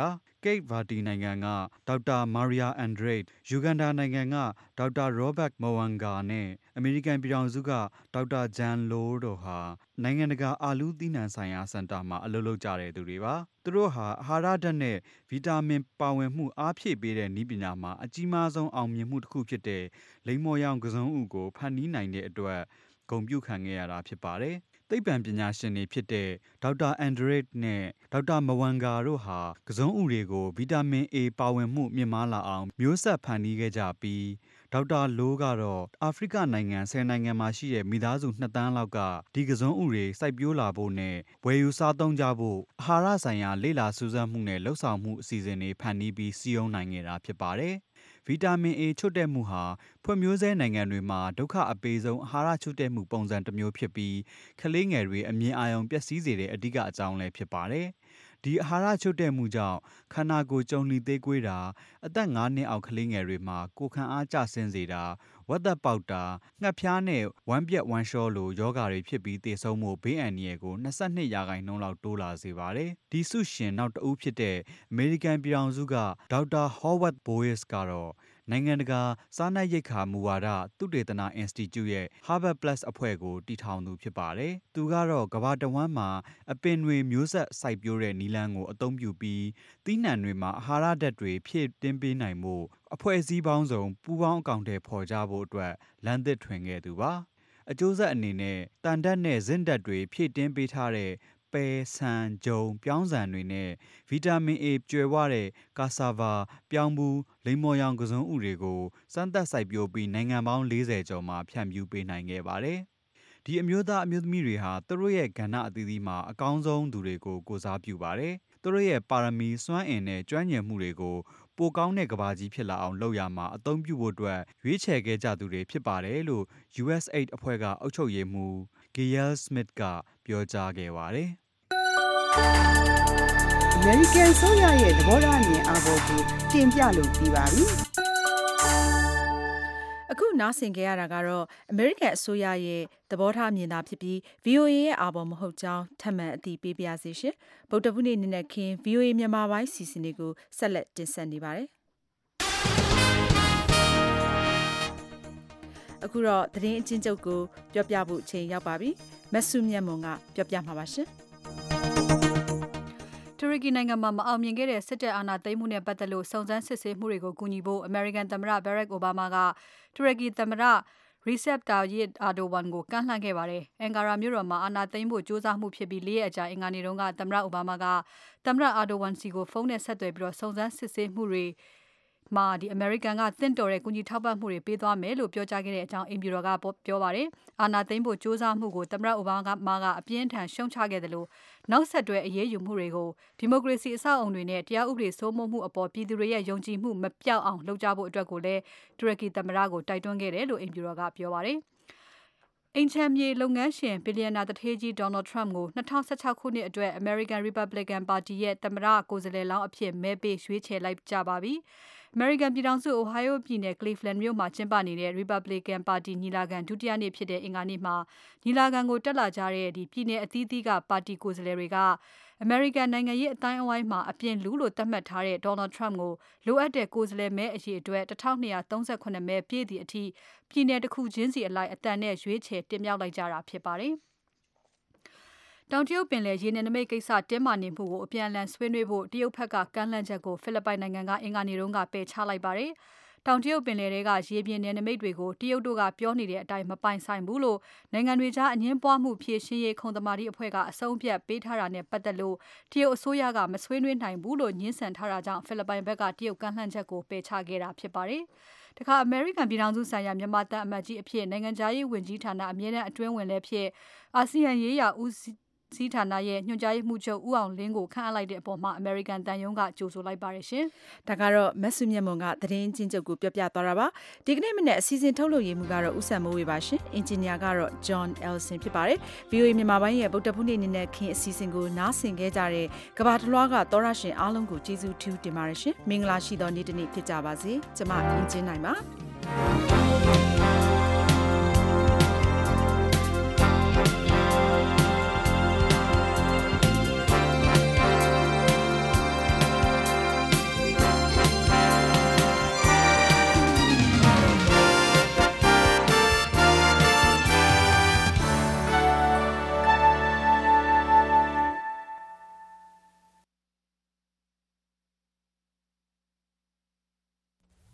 Cape Verde နိုင်ငံကဒေါက်တာမာရီယာအန်ဒရိတ်ယူဂန်ဒါနိုင်ငံကဒေါက်တာရောဘတ်မဝန်ဂါနဲ့အမေရိကန်ပြည်ထောင်စုကဒေါက်တာဂျန်လိုတို့ဟာနိုင်ငံတကာအာလူးသီးနှံဆိုင်ရာစင်တာမှာအလုပ်လုပ်ကြတဲ့သူတွေပါသူတို့ဟာအာဟာရဓာတ်နဲ့ဗီတာမင်ပါဝင်မှုအားဖြည့်ပေးတဲ့နည်းပညာမှာအကြီးမားဆုံးအောင်မြင်မှုတစ်ခုဖြစ်တဲ့လိမ္မော်ရောင်ကစုံဥကိုဖန်တီးနိုင်တဲ့အတွက်ဂုဏ်ပြုခံခဲ့ရတာဖြစ်ပါတယ်သိပ္ပံပညာရှင်တွေဖြစ်တဲ့ဒေါက်တာအန်ဒရစ်နဲ့ဒေါက်တာမဝန်ဂါတို့ဟာကစုံဥတွေကိုဗီတာမင် A ပါဝင်မှုမြင့်မားလာအောင်မျိုးဆက်ဖန်တီးခဲ့ကြပြီးဒေါက်တာလိုးကတော့အာဖရိကနိုင်ငံဆယ်နိုင်ငံမှာရှိတဲ့မိသားစုနှစ်သန်းလောက်ကဒီကစုံဥတွေစိုက်ပျိုးလာဖို့နဲ့ဝယ်ယူစားသုံးကြဖို့အာဟာရဆိုင်ရာလေ့လာစူးစမ်းမှုနဲ့လှုပ်ဆောင်မှုအစီအစဉ်တွေဖန်တီးပြီးစည်းရုံးနိုင်ခဲ့တာဖြစ်ပါတယ်ဗီတာမင် A ချွတ်တဲ့မှုဟာဖွံ့ဖြိုးဆဲနိုင်ငံတွေမှာဒုက္ခအပေဆုံးအာဟာရချွတ်တဲ့မှုပုံစံတစ်မျိုးဖြစ်ပြီးကလေးငယ်တွေအမြင်အာရုံပျက်စီးစေတဲ့အဓိကအကြောင်းလည်းဖြစ်ပါတယ်ဒီအာဟာရချွတ်တဲ့မှုကြောင့်ခန္ဓာကိုယ်ကြုံလိသေးကွေးတာအသက်၅နှစ်အောက်ကလေးငယ်တွေမှာကိုယ်ခံအားကျဆင်းစေတာဝက်သက်ပေါက်တာငှက်ဖျားနဲ့ဝမ်းပြက်ဝမ်းလျှောလိုယောဂါတွေဖြစ်ပြီးသေဆုံးမှုဘေးအန္တရာယ်ကို၂၂ရာခိုင်နှုန်းလောက်တိုးလာစေပါတယ်ဒီဆုရှင်နောက်တစ်ဦးဖြစ်တဲ့အမေရိကန်ပြည်ထောင်စုကဒေါက်တာဟောဝတ်ဘိုးယစ်ကတော့နိုင်ငံတကာစားနပ်ရိက္ခာမူဝါဒသုတေသန Institute ရဲ့ Harvard Plus အဖွဲ့ကိုတည်ထောင်သူဖြစ်ပါတယ်။သူကတော့ကမ္ဘာတဝန်းမှာအပင်တွေမျိုးဆက်စိုက်ပျိုးတဲ့နည်းလမ်းကိုအသုံးပြုပြီးသီးနှံတွေမှာအာဟာရဓာတ်တွေဖြည့်တင်းပေးနိုင်မှုအဖွဲ့အစည်းပေါင်းစုံပူးပေါင်းအကောင့်တွေဖော်ကြဖို့အတွက်လမ်းသစ်ထွင်ခဲ့သူပါ။အကျိုးဆက်အနေနဲ့တန်ဓာတ်နဲ့ဇင့်ဓာတ်တွေဖြည့်တင်းပေးထားတဲ့ပဲဆန်ဂျုံပြောင်းဆန်တွေနဲ့ဗီတာမင် A ကျွယ်ဝတဲ့ကာဆာဗာပြောင်းဘူးလိမ္မော်ရောင်ကစုံဥတွေကိုစမ်းသပ်စိုက်ပျိုးပြီးနိုင်ငံပေါင်း၄၀ကျော်မှာဖြန့်ဖြူးပေးနိုင်ခဲ့ပါတယ်။ဒီအမျိုးသားအမျိုးသမီးတွေဟာသူတို့ရဲ့ကဏ္ဍအသီးသီးမှာအကောင်းဆုံးသူတွေကိုကိုစားပြုပါတယ်။သူတို့ရဲ့ပါရမီစွမ်းအင်နဲ့ကျွမ်းကျင်မှုတွေကိုပိုကောင်းတဲ့ကဘာကြီးဖြစ်လာအောင်လုပ်ရမှာအသုံးပြုဖို့အတွက်ရွေးချယ်ခဲ့ကြသူတွေဖြစ်ပါတယ်လို့ ယူအက်စ် အေဒ် အဖွဲ့ကအုပ်ချုပ်ရေးမှူး Gail Smith ကပြောကြားခဲ့ပါတယ်။ American ဆိုရရဲ့သဘောထားအမြင်အာဘော်ကိုတင်ပြလို့ပြီးပါပြီ။အခုနားဆင်ကြရတာကတော့ American အစိုးရရဲ့သဘောထားမြင်သာဖြစ်ပြီး ဗီအိုအေ ရဲ့အာဘော်မဟုတ်ကြောင်းထပ်မံအသိပေးပါရစေရှင်။ဗုဒ္ဓဘုနေ့နေ့နဲ့ခင် ဗီအိုအေ မြန်မာပိုင်းစီစဉ်တွေကိုဆက်လက်တင်ဆက်နေပါတယ်။အခုတော့သတင်းအချင်းချုပ်ကိုပြောပြဖို့အချိန်ရောက်ပါပြီ။မက်ဆုမြတ်မွန်ကပြောပြမှာပါရှင်။တူရကီနိုင်ငံမှာမအောင်မြင်ခဲ့တဲ့စစ်တပ်အာဏာသိမ်းမှုနဲ့ပတ်သက်လို့စုံစမ်းစစ်ဆေးမှုတွေကိုကူညီဖို့ American သမ္မတ Barack Obama ကတူရကီသမ္မတ Recep Tayyip Erdogan ကိုကမ်းလှမ်းခဲ့ပါတယ်။အင်ကာရာမြို့တော်မှာအာဏာသိမ်းဖို့ကြိုးစားမှုဖြစ်ပြီးလေးရက်အကြာအင်္ဂါနေ့တုန်းကသမ္မတ Obama ကသမ္မတ Erdogan စီကိုဖုန်းနဲ့ဆက်သွယ်ပြီးတော့စုံစမ်းစစ်ဆေးမှုတွေမှာဒီ American ကတင့်တော်တဲ့ကူညီထောက်ပံ့မှုတွေပေးသွားမယ်လို့ပြောကြားခဲ့တဲ့အကြောင်းအင်ပြူတော်ကပြောပါတယ်။အာဏာသိမ်းဖို့ကြိုးစားမှုကိုသမ္မတ Obama ကအပြင်းထန်ရှုံချခဲ့တယ်လို့နောက်ဆက်တွဲအရေးယူမှုတွေကိုဒီမိုကရေစီအဆောက်အုံတွေနဲ့တရားဥပဒေစိုးမိုးမှုအပေါ်ပြည်သူတွေရဲ့ယုံကြည်မှုမပြောက်အောင်လုပ်ကြဖို့အတွက်ကိုလည်းတူရကီသမ္မတကိုတိုက်တွန်းခဲ့တယ်လို့အင်ပြူတော်ကပြောပါတယ်။အင်ချမ်းမြေလုပ်ငန်းရှင်ဘီလီယံနာတထေးကြီး Donald Trump ကို၂၀၁၆ခုနှစ်အတွက် American Republican Party ရဲ့သမ္မတကိုယ်စားလှယ်လောင်းအဖြစ်မဲပေးရွေးချယ်လိုက်ကြပါပြီ။ American ပြည်ထောင်စု Ohio ပြည်နယ် Cleveland မြို့မှာကျင်းပနေတဲ့ Republican Party ညီလာခံဒုတိယနေ့ဖြစ်တဲ့အင်္ဂါနေ့မှာညီလာခံကိုတက်လာကြတဲ့ဒီပြည်နယ်အသီးသီးကပါတီကိုယ်စားလှယ်တွေက American နိုင်ငံရေးအတိုင်းအဝိုင်းမှာအပြင်လူလို့သတ်မှတ်ထားတဲ့ Donald Trump ကိုလိုအပ်တဲ့ကိုယ်စားလှယ်မဲအရေအတွက်၁၂၃၇မဲပြည့်သည့်အထိပြည်နယ်တစ်ခုချင်းစီအလိုက်အတန်နဲ့ရွေးချယ်တင်မြှောက်လိုက်ကြတာဖြစ်ပါတယ်။တောင်တရုတ်ပင်လယ်ရေနယ်နိမိတ်ကိစ္စတင်းမာနေမှုကိုအပြန်အလှန်ဆွေးနွေးဖို့တရုတ်ဘက်ကကမ်းလှမ်းချက်ကိုဖိလစ်ပိုင်နိုင်ငံကအင်္ဂါနေ့တုန်းကပယ်ချလိုက်ပါတယ်။တောင်တရုတ်ပင်လယ်တွေကရေပြင်နယ်နိမိတ်တွေကိုတရုတ်တို့ကပြောနေတဲ့အတိုင်းမပိုင်ဆိုင်ဘူးလို့နိုင်ငံတွေကြားအငင်းပွားမှုဖြေရှင်းရေးခုံသမာဓိအဖွဲ့ကအဆုံးအဖြတ်ပေးထားတာနဲ့ပတ်သက်လို့တရုတ်အစိုးရကမဆွေးနွေးနိုင်ဘူးလို့ညှင်းဆန်ထားတာကြောင့်ဖိလစ်ပိုင်ဘက်ကတရုတ်ကမ်းလှမ်းချက်ကိုပယ်ချခဲ့တာဖြစ်ပါတယ်။တခါအမေရိကန်ပြည်ထောင်စုဆိုင်ရာမြန်မာတပ်အမတ်ကြီးအဖြစ်နိုင်ငံခြားရေးဝန်ကြီးဌာနအမြဲတမ်းအတွင်းဝင်လည်းဖြစ်အာဆီယံရေးရာဦးစီးဌာနရဲ့ညွှန်ကြားရေးမှူးချုပ်ဦးအောင်လင်းကိုခန့်အပ်လိုက်တဲ့အပေါ်မှာ American တန်ယုံကကြိုဆိုလိုက်ပါတယ်ရှင်။ဒါကတော့မက်ဆုမြတ်မွန်ကသတင်းချင်းချုပ်ကိုပြောပြသွားတာပါ။ဒီကနေ့မနေ့အစီအစဉ်ထုတ်လွှင့်ရေးမှူးကတော့ဦးစံမိုးဝေပါရှင်။အင်ဂျင်နီယာကတော့ John Elson ဖြစ်ပါတယ်။ ဗီအိုအေမြန်မာပိုင်းရဲ့ဗုဒ္ဓဖူးနေ့နေ့နဲ့ခင်အစီအစဉ်ကိုနားဆင်ခဲ့ကြတဲ့ကဘာတလွှားကသောရရှင်အားလုံးကိုကျေးဇူးထူးတင်ပါတယ်ရှင်။မင်္ဂလာရှိသောနေ့တစ်နေ့ဖြစ်ကြပါစေ။ကျွန်မအင်ဂျင်နိုင်ပါ။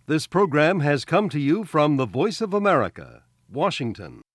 This program has come to you from the Voice of America, Washington.